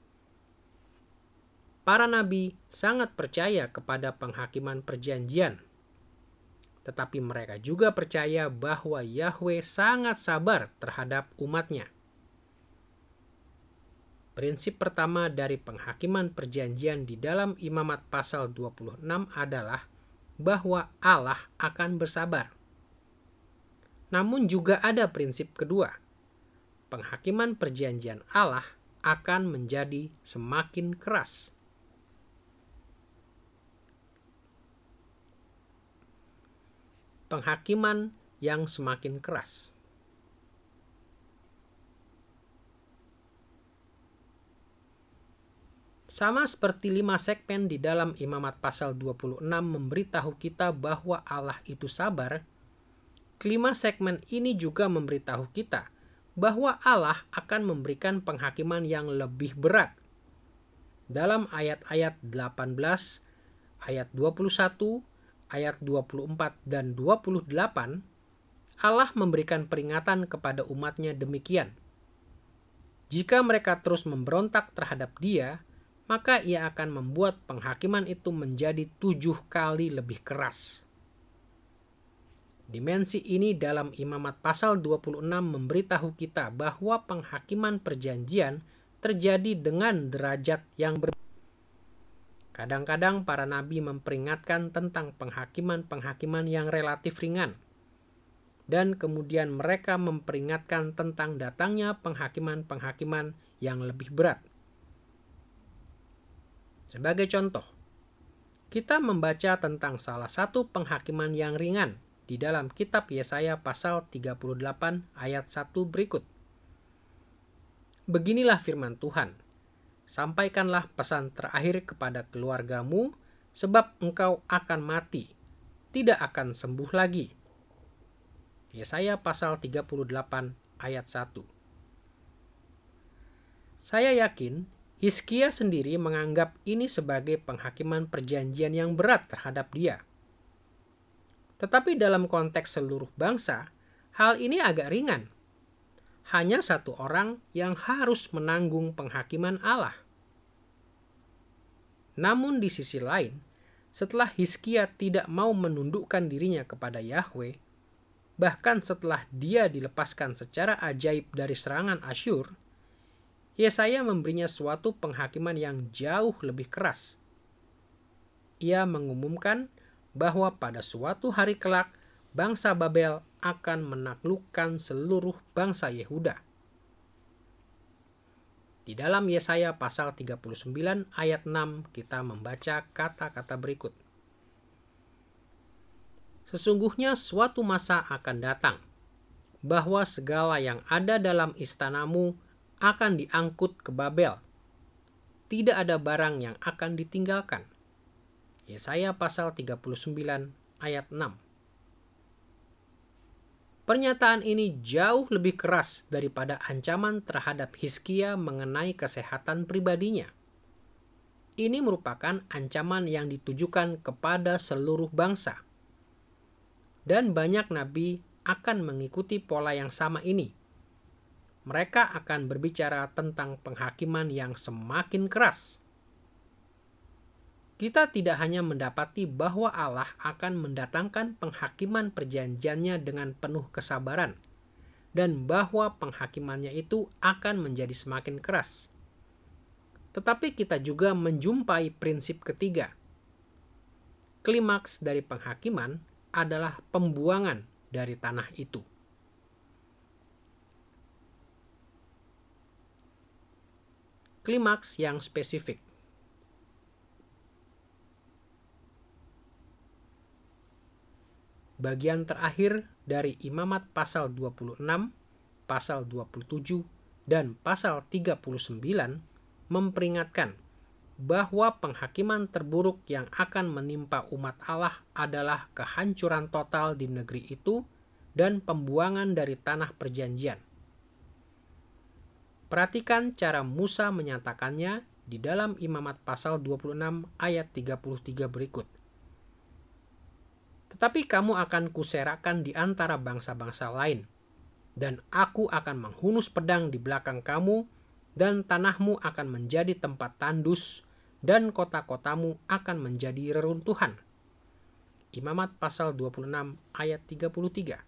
Para nabi sangat percaya kepada penghakiman perjanjian, tetapi mereka juga percaya bahwa Yahweh sangat sabar terhadap umatnya. Prinsip pertama dari penghakiman perjanjian di dalam Imamat pasal dua puluh enam adalah bahwa Allah akan bersabar. Namun juga ada prinsip kedua. Penghakiman perjanjian Allah akan menjadi semakin keras. Penghakiman yang semakin keras. Sama seperti lima segmen di dalam Imamat pasal dua puluh enam memberitahu kita bahwa Allah itu sabar, kelima segmen ini juga memberitahu kita bahwa Allah akan memberikan penghakiman yang lebih berat. Dalam ayat-ayat delapan belas, ayat dua puluh satu, ayat dua puluh empat dan dua puluh delapan, Allah memberikan peringatan kepada umatnya demikian. Jika mereka terus memberontak terhadap Dia, maka Ia akan membuat penghakiman itu menjadi tujuh kali lebih keras. Dimensi ini dalam Imamat pasal dua puluh enam memberitahu kita bahwa penghakiman perjanjian terjadi dengan derajat yang berbeda. Kadang-kadang para nabi memperingatkan tentang penghakiman-penghakiman yang relatif ringan. Dan kemudian mereka memperingatkan tentang datangnya penghakiman-penghakiman yang lebih berat. Sebagai contoh, kita membaca tentang salah satu penghakiman yang ringan di dalam kitab Yesaya pasal tiga puluh delapan ayat satu berikut. Beginilah firman Tuhan. Sampaikanlah pesan terakhir kepada keluargamu, sebab engkau akan mati, tidak akan sembuh lagi. Yesaya pasal tiga puluh delapan ayat satu. Saya yakin Hizkia sendiri menganggap ini sebagai penghakiman perjanjian yang berat terhadap dia. Tetapi dalam konteks seluruh bangsa, hal ini agak ringan. Hanya satu orang yang harus menanggung penghakiman Allah. Namun di sisi lain, setelah Hizkia tidak mau menundukkan dirinya kepada Yahweh, bahkan setelah dia dilepaskan secara ajaib dari serangan Asyur, Yesaya memberinya suatu penghakiman yang jauh lebih keras. Ia mengumumkan bahwa pada suatu hari kelak, bangsa Babel akan menaklukkan seluruh bangsa Yehuda. Di dalam Yesaya pasal tiga puluh sembilan ayat enam kita membaca kata-kata berikut. Sesungguhnya suatu masa akan datang, bahwa segala yang ada dalam istanamu akan diangkut ke Babel. Tidak ada barang yang akan ditinggalkan. Yesaya pasal tiga puluh sembilan ayat enam. Pernyataan ini jauh lebih keras daripada ancaman terhadap Hizkia mengenai kesehatan pribadinya. Ini merupakan ancaman yang ditujukan kepada seluruh bangsa. Dan banyak nabi akan mengikuti pola yang sama ini. Mereka akan berbicara tentang penghakiman yang semakin keras. Kita tidak hanya mendapati bahwa Allah akan mendatangkan penghakiman perjanjiannya dengan penuh kesabaran, dan bahwa penghakimannya itu akan menjadi semakin keras. Tetapi kita juga menjumpai prinsip ketiga. Klimaks dari penghakiman adalah pembuangan dari tanah itu. Klimaks yang spesifik. Bagian terakhir dari Imamat pasal dua puluh enam, pasal dua puluh tujuh, dan pasal tiga puluh sembilan memperingatkan bahwa penghakiman terburuk yang akan menimpa umat Allah adalah kehancuran total di negeri itu dan pembuangan dari tanah perjanjian. Perhatikan cara Musa menyatakannya di dalam Imamat pasal dua puluh enam ayat tiga puluh tiga berikut. Tetapi kamu akan kuserakan di antara bangsa-bangsa lain, dan aku akan menghunus pedang di belakang kamu, dan tanahmu akan menjadi tempat tandus, dan kota-kotamu akan menjadi reruntuhan. Imamat pasal dua puluh enam ayat tiga puluh tiga.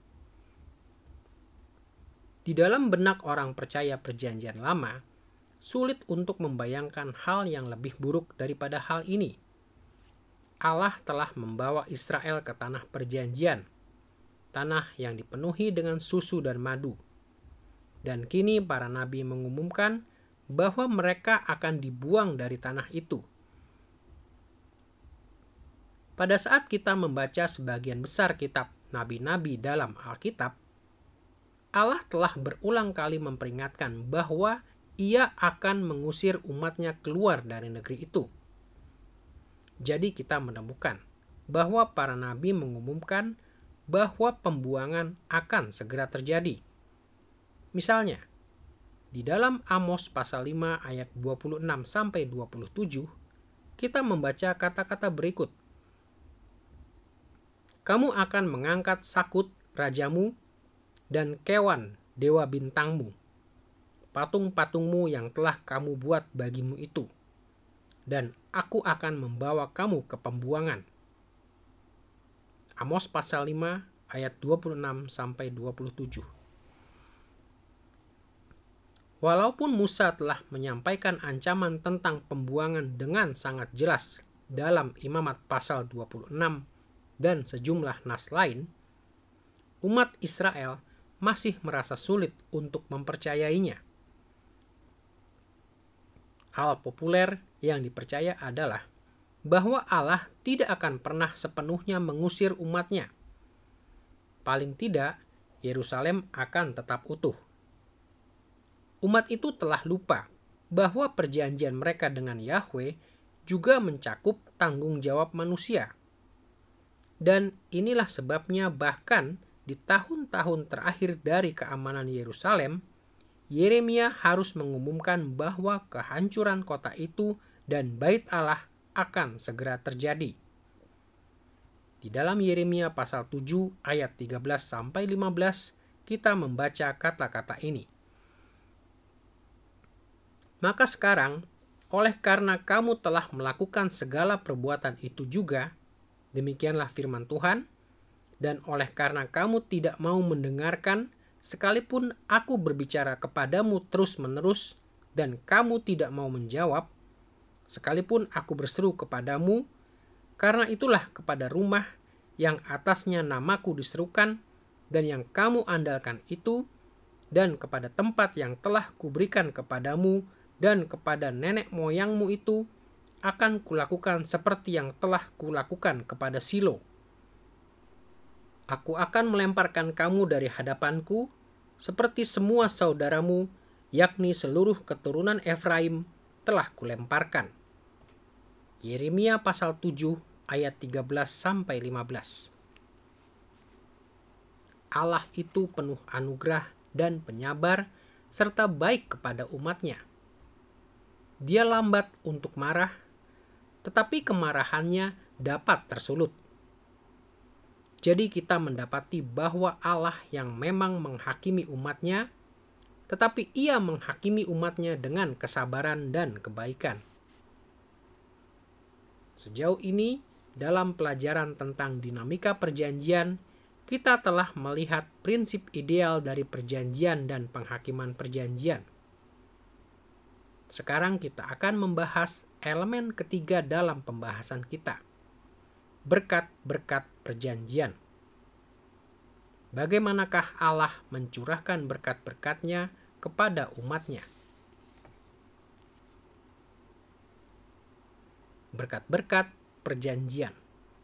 Di dalam benak orang percaya perjanjian lama, sulit untuk membayangkan hal yang lebih buruk daripada hal ini. Allah telah membawa Israel ke tanah perjanjian, tanah yang dipenuhi dengan susu dan madu. Dan kini para nabi mengumumkan bahwa mereka akan dibuang dari tanah itu. Pada saat kita membaca sebagian besar kitab nabi-nabi dalam Alkitab, Allah telah berulang kali memperingatkan bahwa Ia akan mengusir umatnya keluar dari negeri itu. Jadi kita menemukan bahwa para nabi mengumumkan bahwa pembuangan akan segera terjadi. Misalnya, di dalam Amos pasal lima ayat dua puluh enam sampai dua puluh tujuh, kita membaca kata-kata berikut. Kamu akan mengangkat Sakut rajamu dan Kewan dewa bintangmu, patung-patungmu yang telah kamu buat bagimu itu, dan aku akan membawa kamu ke pembuangan. Amos pasal lima ayat dua puluh enam sampai dua puluh tujuh. Walaupun Musa telah menyampaikan ancaman tentang pembuangan dengan sangat jelas dalam Imamat pasal dua puluh enam dan sejumlah nas lain, umat Israel masih merasa sulit untuk mempercayainya. Hal populer yang dipercaya adalah bahwa Allah tidak akan pernah sepenuhnya mengusir umatnya. Paling tidak, Yerusalem akan tetap utuh. Umat itu telah lupa bahwa perjanjian mereka dengan Yahweh juga mencakup tanggung jawab manusia. Dan inilah sebabnya bahkan di tahun-tahun terakhir dari keamanan Yerusalem, Yeremia harus mengumumkan bahwa kehancuran kota itu dan bait Allah akan segera terjadi. Di dalam Yeremia pasal tujuh ayat tiga belas sampai lima belas kita membaca kata-kata ini. Maka sekarang, oleh karena kamu telah melakukan segala perbuatan itu juga, demikianlah firman Tuhan, dan oleh karena kamu tidak mau mendengarkan, sekalipun aku berbicara kepadamu terus-menerus dan kamu tidak mau menjawab, sekalipun aku berseru kepadamu, karena itulah kepada rumah yang atasnya namaku diserukan dan yang kamu andalkan itu, dan kepada tempat yang telah kuberikan kepadamu dan kepada nenek moyangmu itu, akan kulakukan seperti yang telah kulakukan kepada Silo. Aku akan melemparkan kamu dari hadapanku, seperti semua saudaramu, yakni seluruh keturunan Efraim, telah kulemparkan. Yeremia pasal tujuh ayat tiga belas sampai lima belas. Allah itu penuh anugerah dan penyabar, serta baik kepada umatnya. Dia lambat untuk marah, tetapi kemarahannya dapat tersulut. Jadi kita mendapati bahwa Allah yang memang menghakimi umatnya, tetapi Ia menghakimi umatnya dengan kesabaran dan kebaikan. Sejauh ini, dalam pelajaran tentang dinamika perjanjian, kita telah melihat prinsip ideal dari perjanjian dan penghakiman perjanjian. Sekarang kita akan membahas elemen ketiga dalam pembahasan kita. Berkat-berkat perjanjian. Bagaimanakah Allah mencurahkan berkat-berkat-Nya kepada umat-Nya? Berkat-berkat perjanjian.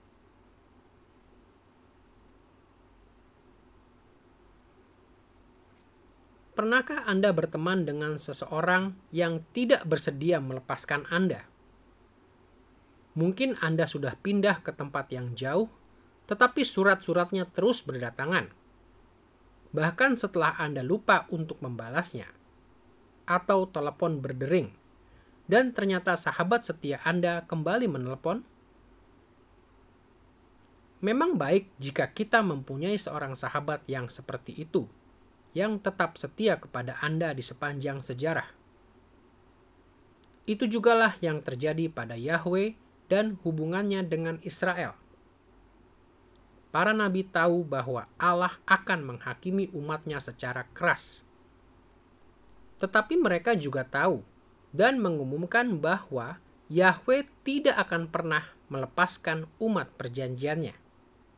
Pernahkah Anda berteman dengan seseorang yang tidak bersedia melepaskan Anda? Mungkin Anda sudah pindah ke tempat yang jauh, tetapi surat-suratnya terus berdatangan. Bahkan setelah Anda lupa untuk membalasnya, atau telepon berdering, dan ternyata sahabat setia Anda kembali menelepon. Memang baik jika kita mempunyai seorang sahabat yang seperti itu, yang tetap setia kepada Anda di sepanjang sejarah. Itu jugalah yang terjadi pada Yahweh dan hubungannya dengan Israel. Para nabi tahu bahwa Allah akan menghakimi umatnya secara keras. Tetapi mereka juga tahu dan mengumumkan bahwa Yahweh tidak akan pernah melepaskan umat perjanjiannya.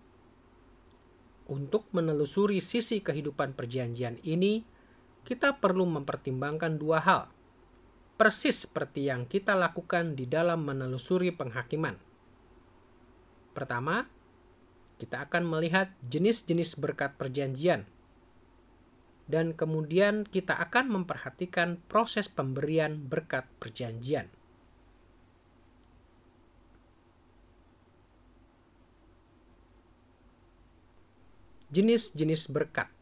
Untuk menelusuri sisi kehidupan perjanjian ini, kita perlu mempertimbangkan dua hal, persis seperti yang kita lakukan di dalam menelusuri penghakiman. Pertama, kita akan melihat jenis-jenis berkat perjanjian, dan kemudian kita akan memperhatikan proses pemberian berkat perjanjian. Jenis-jenis berkat.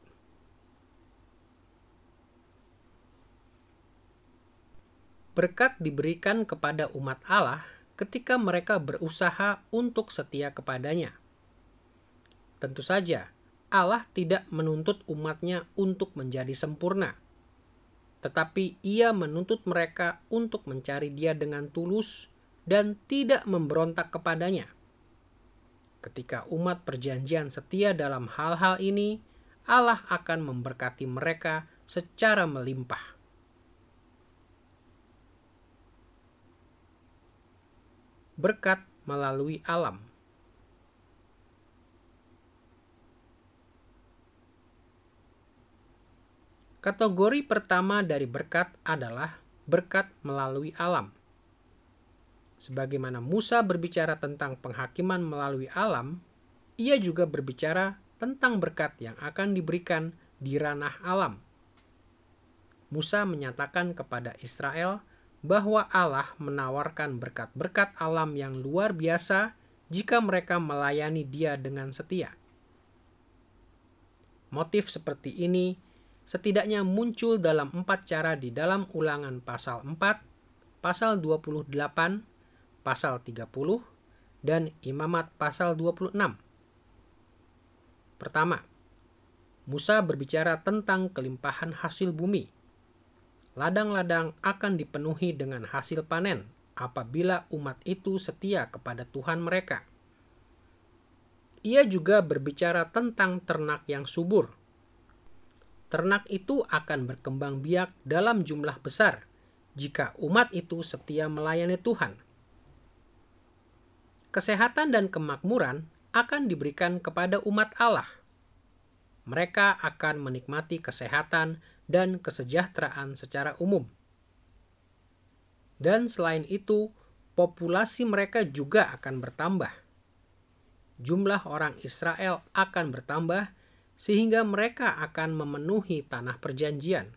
Berkat diberikan kepada umat Allah ketika mereka berusaha untuk setia kepadanya. Tentu saja, Allah tidak menuntut umatnya untuk menjadi sempurna, tetapi Ia menuntut mereka untuk mencari Dia dengan tulus dan tidak memberontak kepadanya. Ketika umat perjanjian setia dalam hal-hal ini, Allah akan memberkati mereka secara melimpah. Berkat melalui alam. Kategori pertama dari berkat adalah berkat melalui alam. Sebagaimana Musa berbicara tentang penghakiman melalui alam, ia juga berbicara tentang berkat yang akan diberikan di ranah alam. Musa menyatakan kepada Israel bahwa Allah menawarkan berkat-berkat alam yang luar biasa jika mereka melayani Dia dengan setia. Motif seperti ini setidaknya muncul dalam empat cara di dalam Ulangan pasal empat, pasal dua puluh delapan, pasal tiga puluh, dan Imamat pasal dua puluh enam. Pertama, Musa berbicara tentang kelimpahan hasil bumi. Ladang-ladang akan dipenuhi dengan hasil panen apabila umat itu setia kepada Tuhan mereka. Ia juga berbicara tentang ternak yang subur. Ternak itu akan berkembang biak dalam jumlah besar jika umat itu setia melayani Tuhan. Kesehatan dan kemakmuran akan diberikan kepada umat Allah. Mereka akan menikmati kesehatan dan kesejahteraan secara umum. Dan selain itu, populasi mereka juga akan bertambah. Jumlah orang Israel akan bertambah sehingga mereka akan memenuhi tanah perjanjian.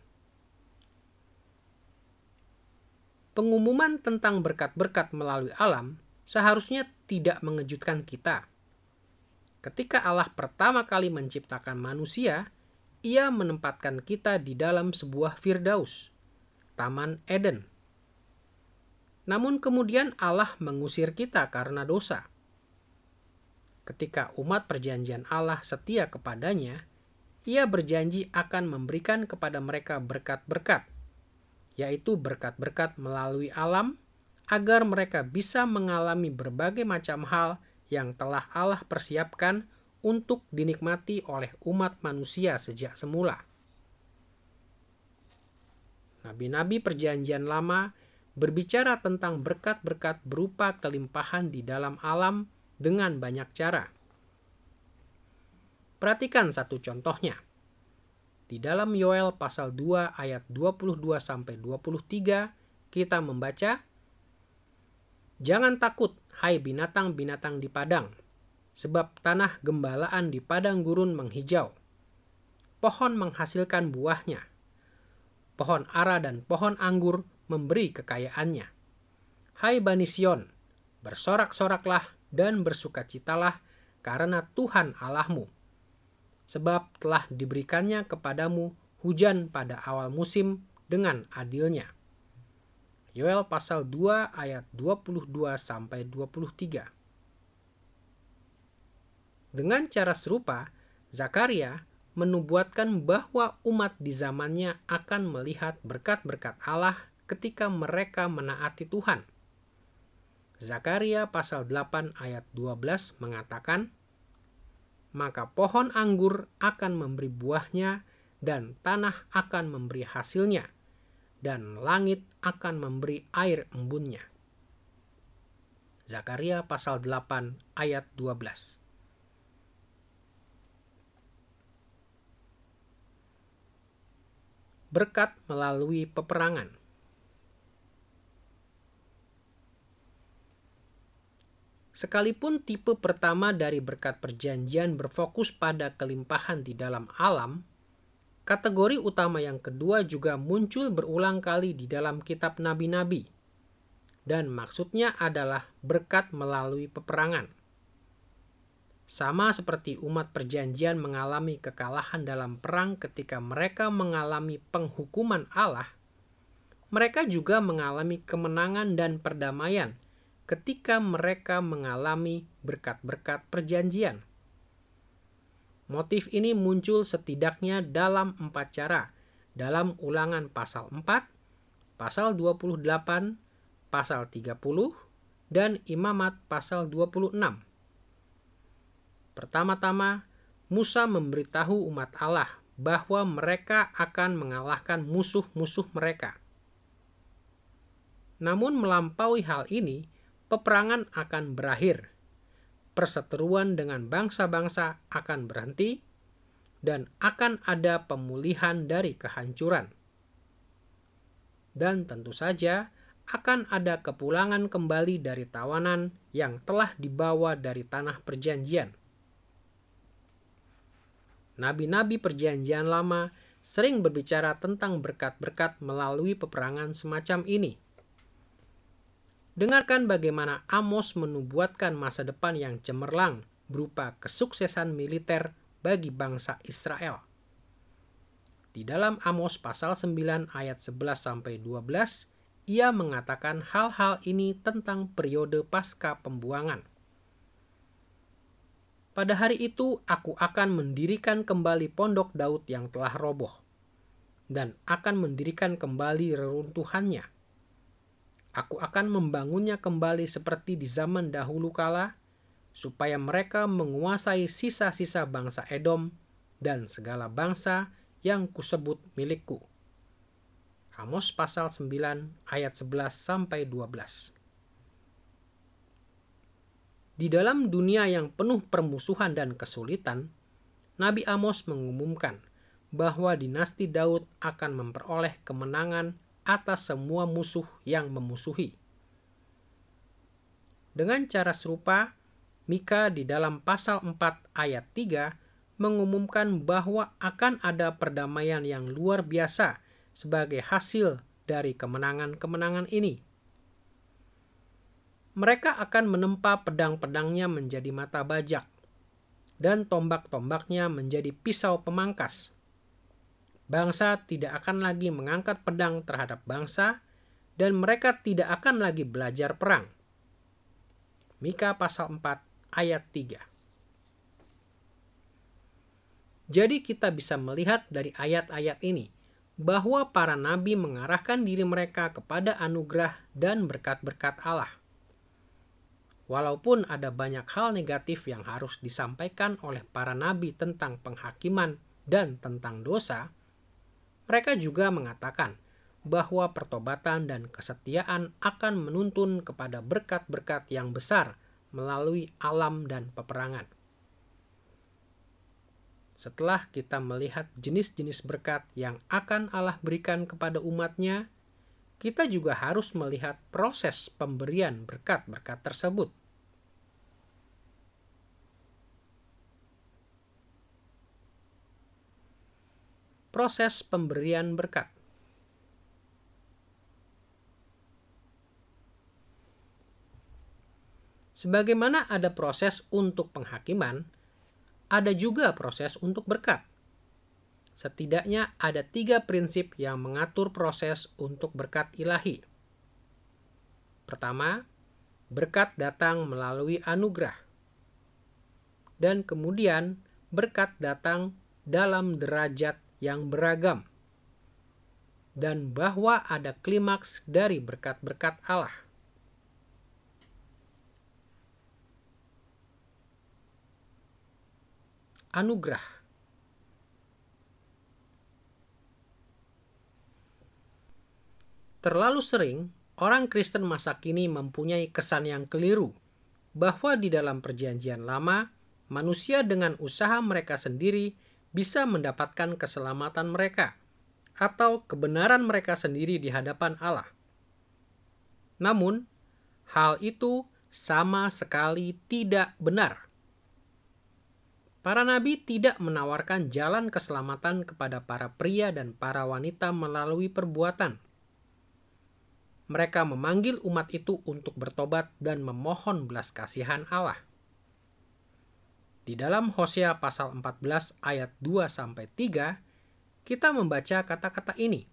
Pengumuman tentang berkat-berkat melalui alam seharusnya tidak mengejutkan kita. Ketika Allah pertama kali menciptakan manusia, Ia menempatkan kita di dalam sebuah firdaus, Taman Eden. Namun kemudian Allah mengusir kita karena dosa. Ketika umat perjanjian Allah setia kepadanya, Ia berjanji akan memberikan kepada mereka berkat-berkat, yaitu berkat-berkat melalui alam, agar mereka bisa mengalami berbagai macam hal yang telah Allah persiapkan untuk dinikmati oleh umat manusia sejak semula. Nabi-nabi perjanjian lama berbicara tentang berkat-berkat berupa kelimpahan di dalam alam dengan banyak cara. Perhatikan satu contohnya. Di dalam Yoel pasal dua ayat dua puluh dua sampai dua puluh tiga kita membaca, "Jangan takut, hai binatang-binatang di padang, sebab tanah gembalaan di padang gurun menghijau. Pohon menghasilkan buahnya. Pohon ara dan pohon anggur memberi kekayaannya. Hai Bani Sion, bersorak-soraklah dan bersukacitalah karena Tuhan Allahmu. Sebab telah diberikannya kepadamu hujan pada awal musim dengan adilnya." Yoel pasal dua ayat dua puluh dua sampai dua puluh tiga. Dengan cara serupa, Zakaria menubuatkan bahwa umat di zamannya akan melihat berkat-berkat Allah ketika mereka menaati Tuhan. Zakaria pasal delapan ayat dua belas mengatakan, "Maka pohon anggur akan memberi buahnya, dan tanah akan memberi hasilnya, dan langit akan memberi air embunnya." Zakaria pasal delapan ayat dua belas. Berkat melalui peperangan. Sekalipun tipe pertama dari berkat perjanjian berfokus pada kelimpahan di dalam alam, kategori utama yang kedua juga muncul berulang kali di dalam kitab nabi-nabi. Dan maksudnya adalah berkat melalui peperangan. Sama seperti umat perjanjian mengalami kekalahan dalam perang ketika mereka mengalami penghukuman Allah, mereka juga mengalami kemenangan dan perdamaian ketika mereka mengalami berkat-berkat perjanjian. Motif ini muncul setidaknya dalam empat cara, dalam Ulangan pasal empat, pasal dua puluh delapan, pasal tiga puluh, dan Imamat pasal dua puluh enam. Pertama-tama, Musa memberitahu umat Allah bahwa mereka akan mengalahkan musuh-musuh mereka. Namun melampaui hal ini, peperangan akan berakhir. Perseteruan dengan bangsa-bangsa akan berhenti, dan akan ada pemulihan dari kehancuran. Dan tentu saja akan ada kepulangan kembali dari tawanan yang telah dibawa dari tanah perjanjian. Nabi-nabi perjanjian lama sering berbicara tentang berkat-berkat melalui peperangan semacam ini. Dengarkan bagaimana Amos menubuatkan masa depan yang cemerlang berupa kesuksesan militer bagi bangsa Israel. Di dalam Amos pasal sembilan ayat sebelas sampai dua belas, ia mengatakan hal-hal ini tentang periode pasca pembuangan. "Pada hari itu aku akan mendirikan kembali pondok Daud yang telah roboh, dan akan mendirikan kembali reruntuhannya. Aku akan membangunnya kembali seperti di zaman dahulu kala, supaya mereka menguasai sisa-sisa bangsa Edom dan segala bangsa yang kusebut milikku." Amos pasal sembilan ayat sebelas sampai dua belas. Di dalam dunia yang penuh permusuhan dan kesulitan, Nabi Amos mengumumkan bahwa dinasti Daud akan memperoleh kemenangan atas semua musuh yang memusuhi. Dengan cara serupa, Mika di dalam pasal empat ayat tiga mengumumkan bahwa akan ada perdamaian yang luar biasa sebagai hasil dari kemenangan-kemenangan ini. Mereka akan menempa pedang-pedangnya menjadi mata bajak, dan tombak-tombaknya menjadi pisau pemangkas. Bangsa tidak akan lagi mengangkat pedang terhadap bangsa, dan mereka tidak akan lagi belajar perang. Mika pasal empat ayat tiga. Jadi kita bisa melihat dari ayat-ayat ini bahwa para nabi mengarahkan diri mereka kepada anugerah dan berkat-berkat Allah. Walaupun ada banyak hal negatif yang harus disampaikan oleh para nabi tentang penghakiman dan tentang dosa, mereka juga mengatakan bahwa pertobatan dan kesetiaan akan menuntun kepada berkat-berkat yang besar melalui alam dan peperangan. Setelah kita melihat jenis-jenis berkat yang akan Allah berikan kepada umatnya, kita juga harus melihat proses pemberian berkat-berkat tersebut. Proses pemberian berkat. Sebagaimana ada proses untuk penghakiman, ada juga proses untuk berkat. Setidaknya ada tiga prinsip yang mengatur proses untuk berkat ilahi. Pertama, berkat datang melalui anugerah. dan kemudian berkat datang dalam derajat yang beragam, dan bahwa ada klimaks dari berkat-berkat Allah. Anugerah. Terlalu sering orang Kristen masa kini mempunyai kesan yang keliru bahwa di dalam Perjanjian Lama, manusia dengan usaha mereka sendiri bisa mendapatkan keselamatan mereka atau kebenaran mereka sendiri di hadapan Allah. Namun, hal itu sama sekali tidak benar. Para nabi tidak menawarkan jalan keselamatan kepada para pria dan para wanita melalui perbuatan. Mereka memanggil umat itu untuk bertobat dan memohon belas kasihan Allah. Di dalam Hosea pasal empat belas ayat dua sampai tiga, kita membaca kata-kata ini.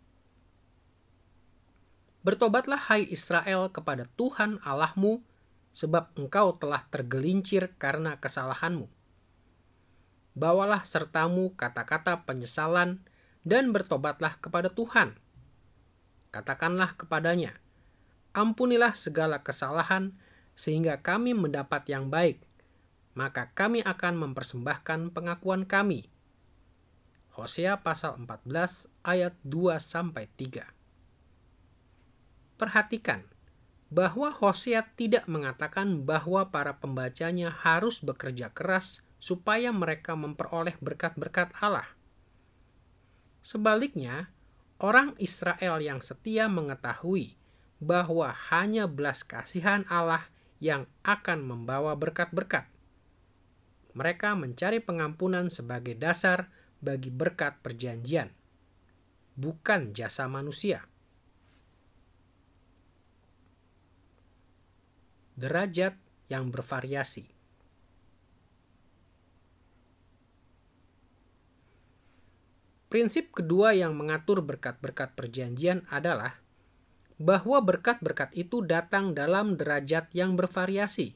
Bertobatlah hai Israel kepada Tuhan Allahmu, sebab engkau telah tergelincir karena kesalahanmu. Bawalah sertamu kata-kata penyesalan dan bertobatlah kepada Tuhan. Katakanlah kepadanya, ampunilah segala kesalahan sehingga kami mendapat yang baik, maka kami akan mempersembahkan pengakuan kami. Hosea pasal empat belas ayat dua sampai tiga. Perhatikan bahwa Hosea tidak mengatakan bahwa para pembacanya harus bekerja keras supaya mereka memperoleh berkat-berkat Allah. Sebaliknya, orang Israel yang setia mengetahui bahwa hanya belas kasihan Allah yang akan membawa berkat-berkat. Mereka mencari pengampunan sebagai dasar bagi berkat perjanjian, bukan jasa manusia. Derajat yang bervariasi. Prinsip kedua yang mengatur berkat-berkat perjanjian adalah bahwa berkat-berkat itu datang dalam derajat yang bervariasi.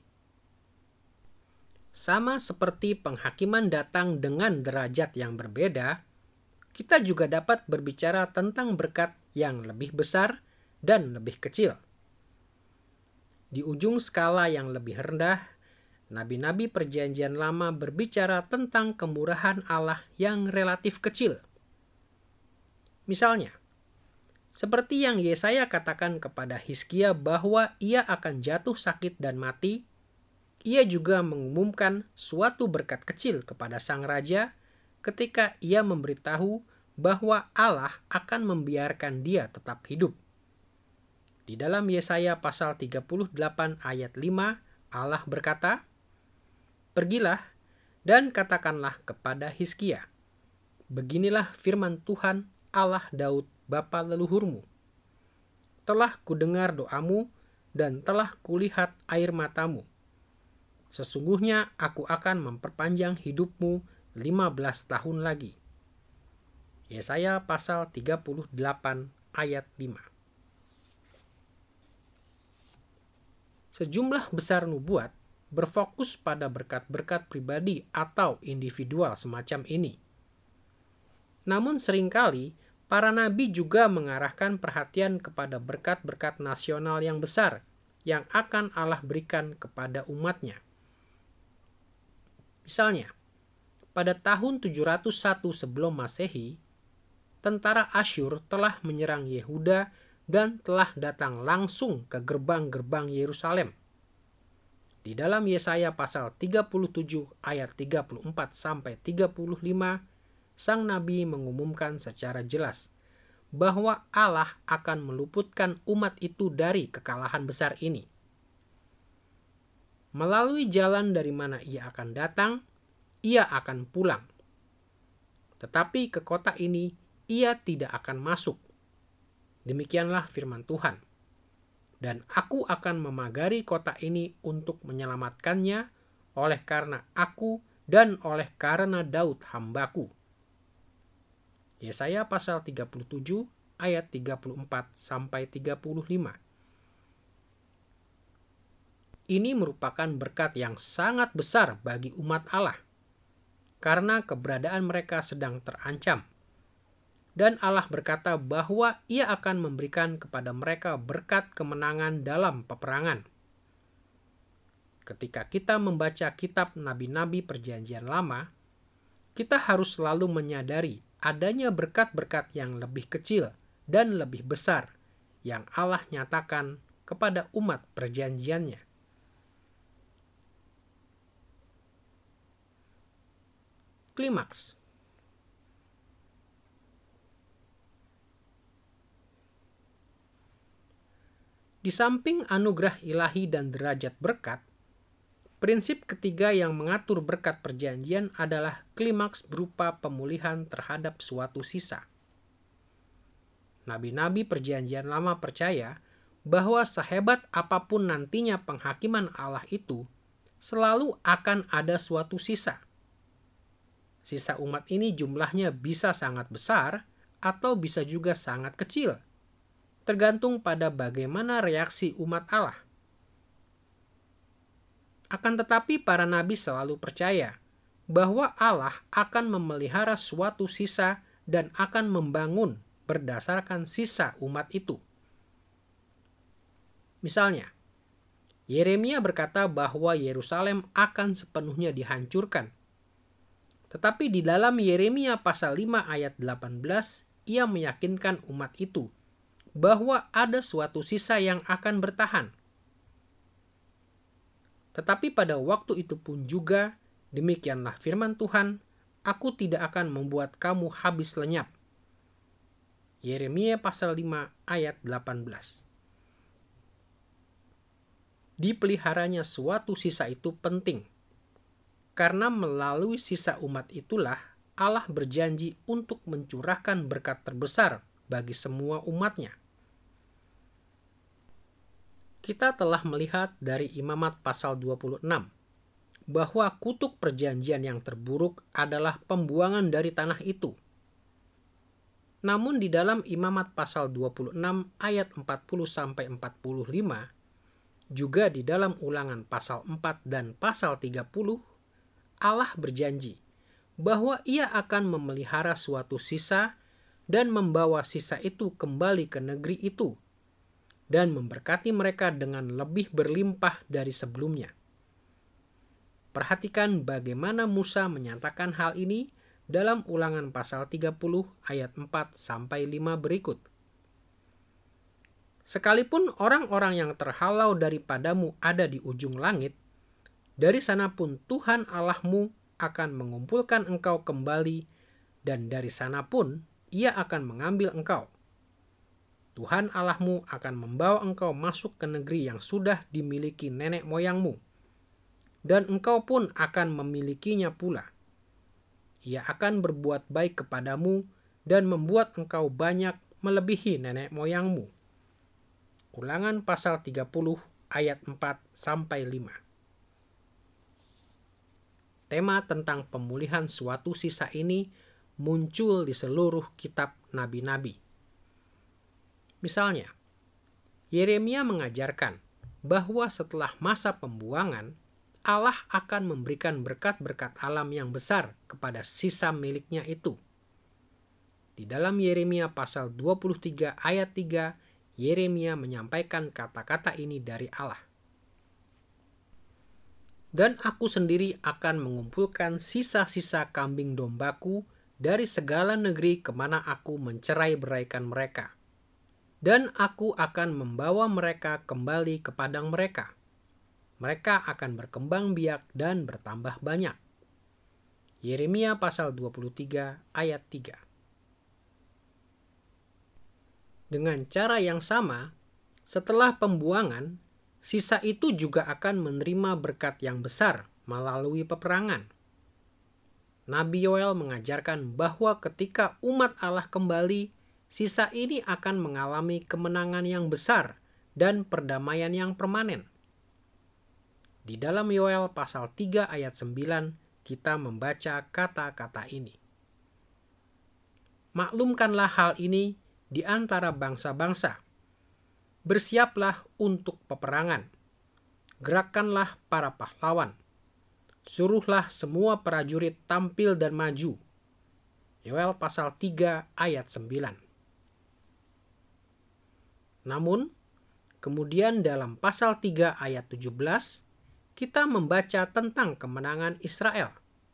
Sama seperti penghakiman datang dengan derajat yang berbeda, kita juga dapat berbicara tentang berkat yang lebih besar dan lebih kecil. Di ujung skala yang lebih rendah, nabi-nabi Perjanjian Lama berbicara tentang kemurahan Allah yang relatif kecil. Misalnya, seperti yang Yesaya katakan kepada Hizkia bahwa ia akan jatuh sakit dan mati, ia juga mengumumkan suatu berkat kecil kepada sang raja ketika ia memberitahu bahwa Allah akan membiarkan dia tetap hidup. Di dalam Yesaya pasal tiga puluh delapan ayat lima, Allah berkata, "Pergilah dan katakanlah kepada Hizkia, beginilah firman Tuhan Allah Daud bapa leluhurmu. Telah kudengar doamu dan telah kulihat air matamu. Sesungguhnya aku akan memperpanjang hidupmu lima belas tahun lagi." Yesaya pasal tiga puluh delapan ayat lima. Sejumlah besar nubuat berfokus pada berkat-berkat pribadi atau individual semacam ini. Namun seringkali para nabi juga mengarahkan perhatian kepada berkat-berkat nasional yang besar yang akan Allah berikan kepada umatnya. Misalnya, pada tahun tujuh ratus satu sebelum Masehi, tentara Asyur telah menyerang Yehuda dan telah datang langsung ke gerbang-gerbang Yerusalem. Di dalam Yesaya pasal tiga puluh tujuh ayat tiga puluh empat sampai tiga puluh lima, sang nabi mengumumkan secara jelas bahwa Allah akan meluputkan umat itu dari kekalahan besar ini. Melalui jalan dari mana ia akan datang, ia akan pulang. Tetapi ke kota ini ia tidak akan masuk. Demikianlah firman Tuhan. Dan aku akan memagari kota ini untuk menyelamatkannya oleh karena aku dan oleh karena Daud hambaku. Yesaya pasal tiga puluh tujuh ayat tiga puluh empat sampai tiga puluh lima. Ini merupakan berkat yang sangat besar bagi umat Allah, karena keberadaan mereka sedang terancam. Dan Allah berkata bahwa Ia akan memberikan kepada mereka berkat kemenangan dalam peperangan. Ketika kita membaca kitab nabi-nabi Perjanjian Lama, kita harus selalu menyadari adanya berkat-berkat yang lebih kecil dan lebih besar yang Allah nyatakan kepada umat perjanjiannya. Klimaks. Di samping anugerah ilahi dan derajat berkat, prinsip ketiga yang mengatur berkat perjanjian adalah klimaks berupa pemulihan terhadap suatu sisa. Nabi-nabi Perjanjian Lama percaya bahwa sehebat apapun nantinya penghakiman Allah itu, selalu akan ada suatu sisa. Sisa umat ini jumlahnya bisa sangat besar atau bisa juga sangat kecil, tergantung pada bagaimana reaksi umat Allah. Akan tetapi para nabi selalu percaya bahwa Allah akan memelihara suatu sisa dan akan membangun berdasarkan sisa umat itu. Misalnya, Yeremia berkata bahwa Yerusalem akan sepenuhnya dihancurkan. Tetapi di dalam Yeremia pasal lima ayat delapan belas, ia meyakinkan umat itu bahwa ada suatu sisa yang akan bertahan. Tetapi pada waktu itu pun juga, demikianlah firman Tuhan, aku tidak akan membuat kamu habis lenyap. Yeremia pasal lima ayat delapan belas. Dipeliharanya suatu sisa itu penting, karena melalui sisa umat itulah Allah berjanji untuk mencurahkan berkat terbesar bagi semua umatnya. Kita telah melihat dari Imamat pasal dua puluh enam bahwa kutuk perjanjian yang terburuk adalah pembuangan dari tanah itu. Namun di dalam Imamat pasal dua puluh enam ayat empat puluh sampai empat puluh lima, juga di dalam Ulangan pasal empat dan pasal tiga puluh, Allah berjanji bahwa Ia akan memelihara suatu sisa dan membawa sisa itu kembali ke negeri itu dan memberkati mereka dengan lebih berlimpah dari sebelumnya. Perhatikan bagaimana Musa menyatakan hal ini dalam Ulangan pasal tiga puluh ayat empat sampai lima berikut. Sekalipun orang-orang yang terhalau daripadamu ada di ujung langit, dari sana pun Tuhan Allahmu akan mengumpulkan engkau kembali, dan dari sana pun Ia akan mengambil engkau. Tuhan Allahmu akan membawa engkau masuk ke negeri yang sudah dimiliki nenek moyangmu, dan engkau pun akan memilikinya pula. Ia akan berbuat baik kepadamu dan membuat engkau banyak melebihi nenek moyangmu. Ulangan pasal tiga puluh ayat empat sampai lima. Tema tentang pemulihan suatu sisa ini muncul di seluruh kitab nabi-nabi. Misalnya, Yeremia mengajarkan bahwa setelah masa pembuangan, Allah akan memberikan berkat-berkat alam yang besar kepada sisa miliknya itu. Di dalam Yeremia pasal dua puluh tiga ayat tiga, Yeremia menyampaikan kata-kata ini dari Allah. Dan aku sendiri akan mengumpulkan sisa-sisa kambing dombaku dari segala negeri kemana aku mencerai beraikan mereka. Dan aku akan membawa mereka kembali ke padang mereka. Mereka akan berkembang biak dan bertambah banyak. Yeremia pasal dua puluh tiga ayat tiga. Dengan cara yang sama, setelah pembuangan, sisa itu juga akan menerima berkat yang besar melalui peperangan. Nabi Yoel mengajarkan bahwa ketika umat Allah kembali, sisa ini akan mengalami kemenangan yang besar dan perdamaian yang permanen. Di dalam Yoel pasal tiga ayat sembilan, kita membaca kata-kata ini. Maklumkanlah hal ini di antara bangsa-bangsa. Bersiaplah untuk peperangan. Gerakkanlah para pahlawan. Suruhlah semua prajurit tampil dan maju. Yoel pasal tiga ayat sembilan. Namun, kemudian dalam pasal tiga ayat tujuh belas, kita membaca tentang kemenangan Israel.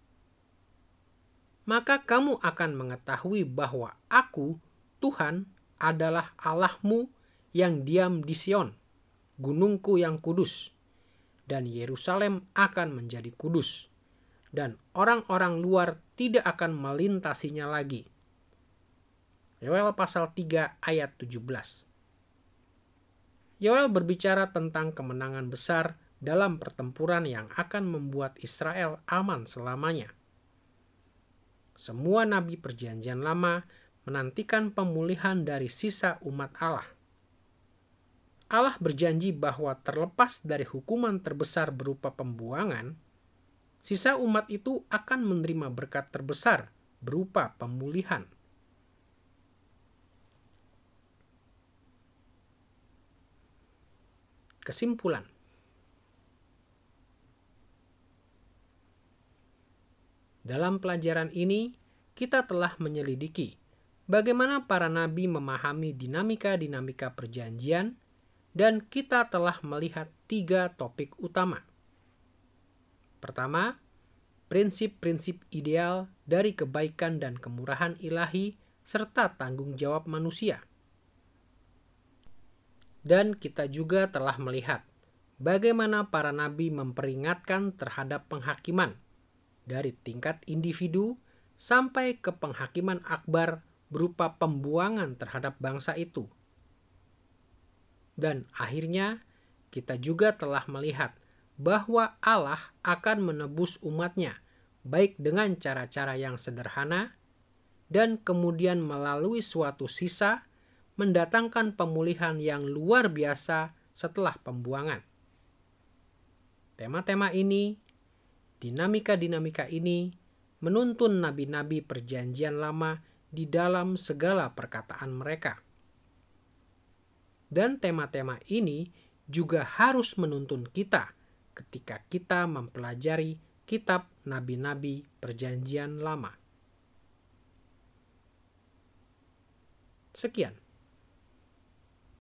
Maka kamu akan mengetahui bahwa aku, Tuhan, adalah Allahmu yang diam di Sion, gunungku yang kudus, dan Yerusalem akan menjadi kudus, dan orang-orang luar tidak akan melintasinya lagi. Yoel pasal tiga ayat tujuh belas. Yoel berbicara tentang kemenangan besar dalam pertempuran yang akan membuat Israel aman selamanya. Semua nabi Perjanjian Lama menantikan pemulihan dari sisa umat Allah. Allah berjanji bahwa terlepas dari hukuman terbesar berupa pembuangan, sisa umat itu akan menerima berkat terbesar berupa pemulihan. Kesimpulan. Dalam pelajaran ini, kita telah menyelidiki bagaimana para nabi memahami dinamika-dinamika perjanjian, dan kita telah melihat tiga topik utama. Pertama, prinsip-prinsip ideal dari kebaikan dan kemurahan ilahi serta tanggung jawab manusia. Dan kita juga telah melihat bagaimana para nabi memperingatkan terhadap penghakiman dari tingkat individu sampai ke penghakiman akbar berupa pembuangan terhadap bangsa itu. Dan akhirnya kita juga telah melihat bahwa Allah akan menebus umatnya baik dengan cara-cara yang sederhana dan kemudian melalui suatu sisa mendatangkan pemulihan yang luar biasa setelah pembuangan. Tema-tema ini, dinamika-dinamika ini menuntun nabi-nabi Perjanjian Lama di dalam segala perkataan mereka. Dan tema-tema ini juga harus menuntun kita ketika kita mempelajari kitab nabi-nabi Perjanjian Lama. Sekian.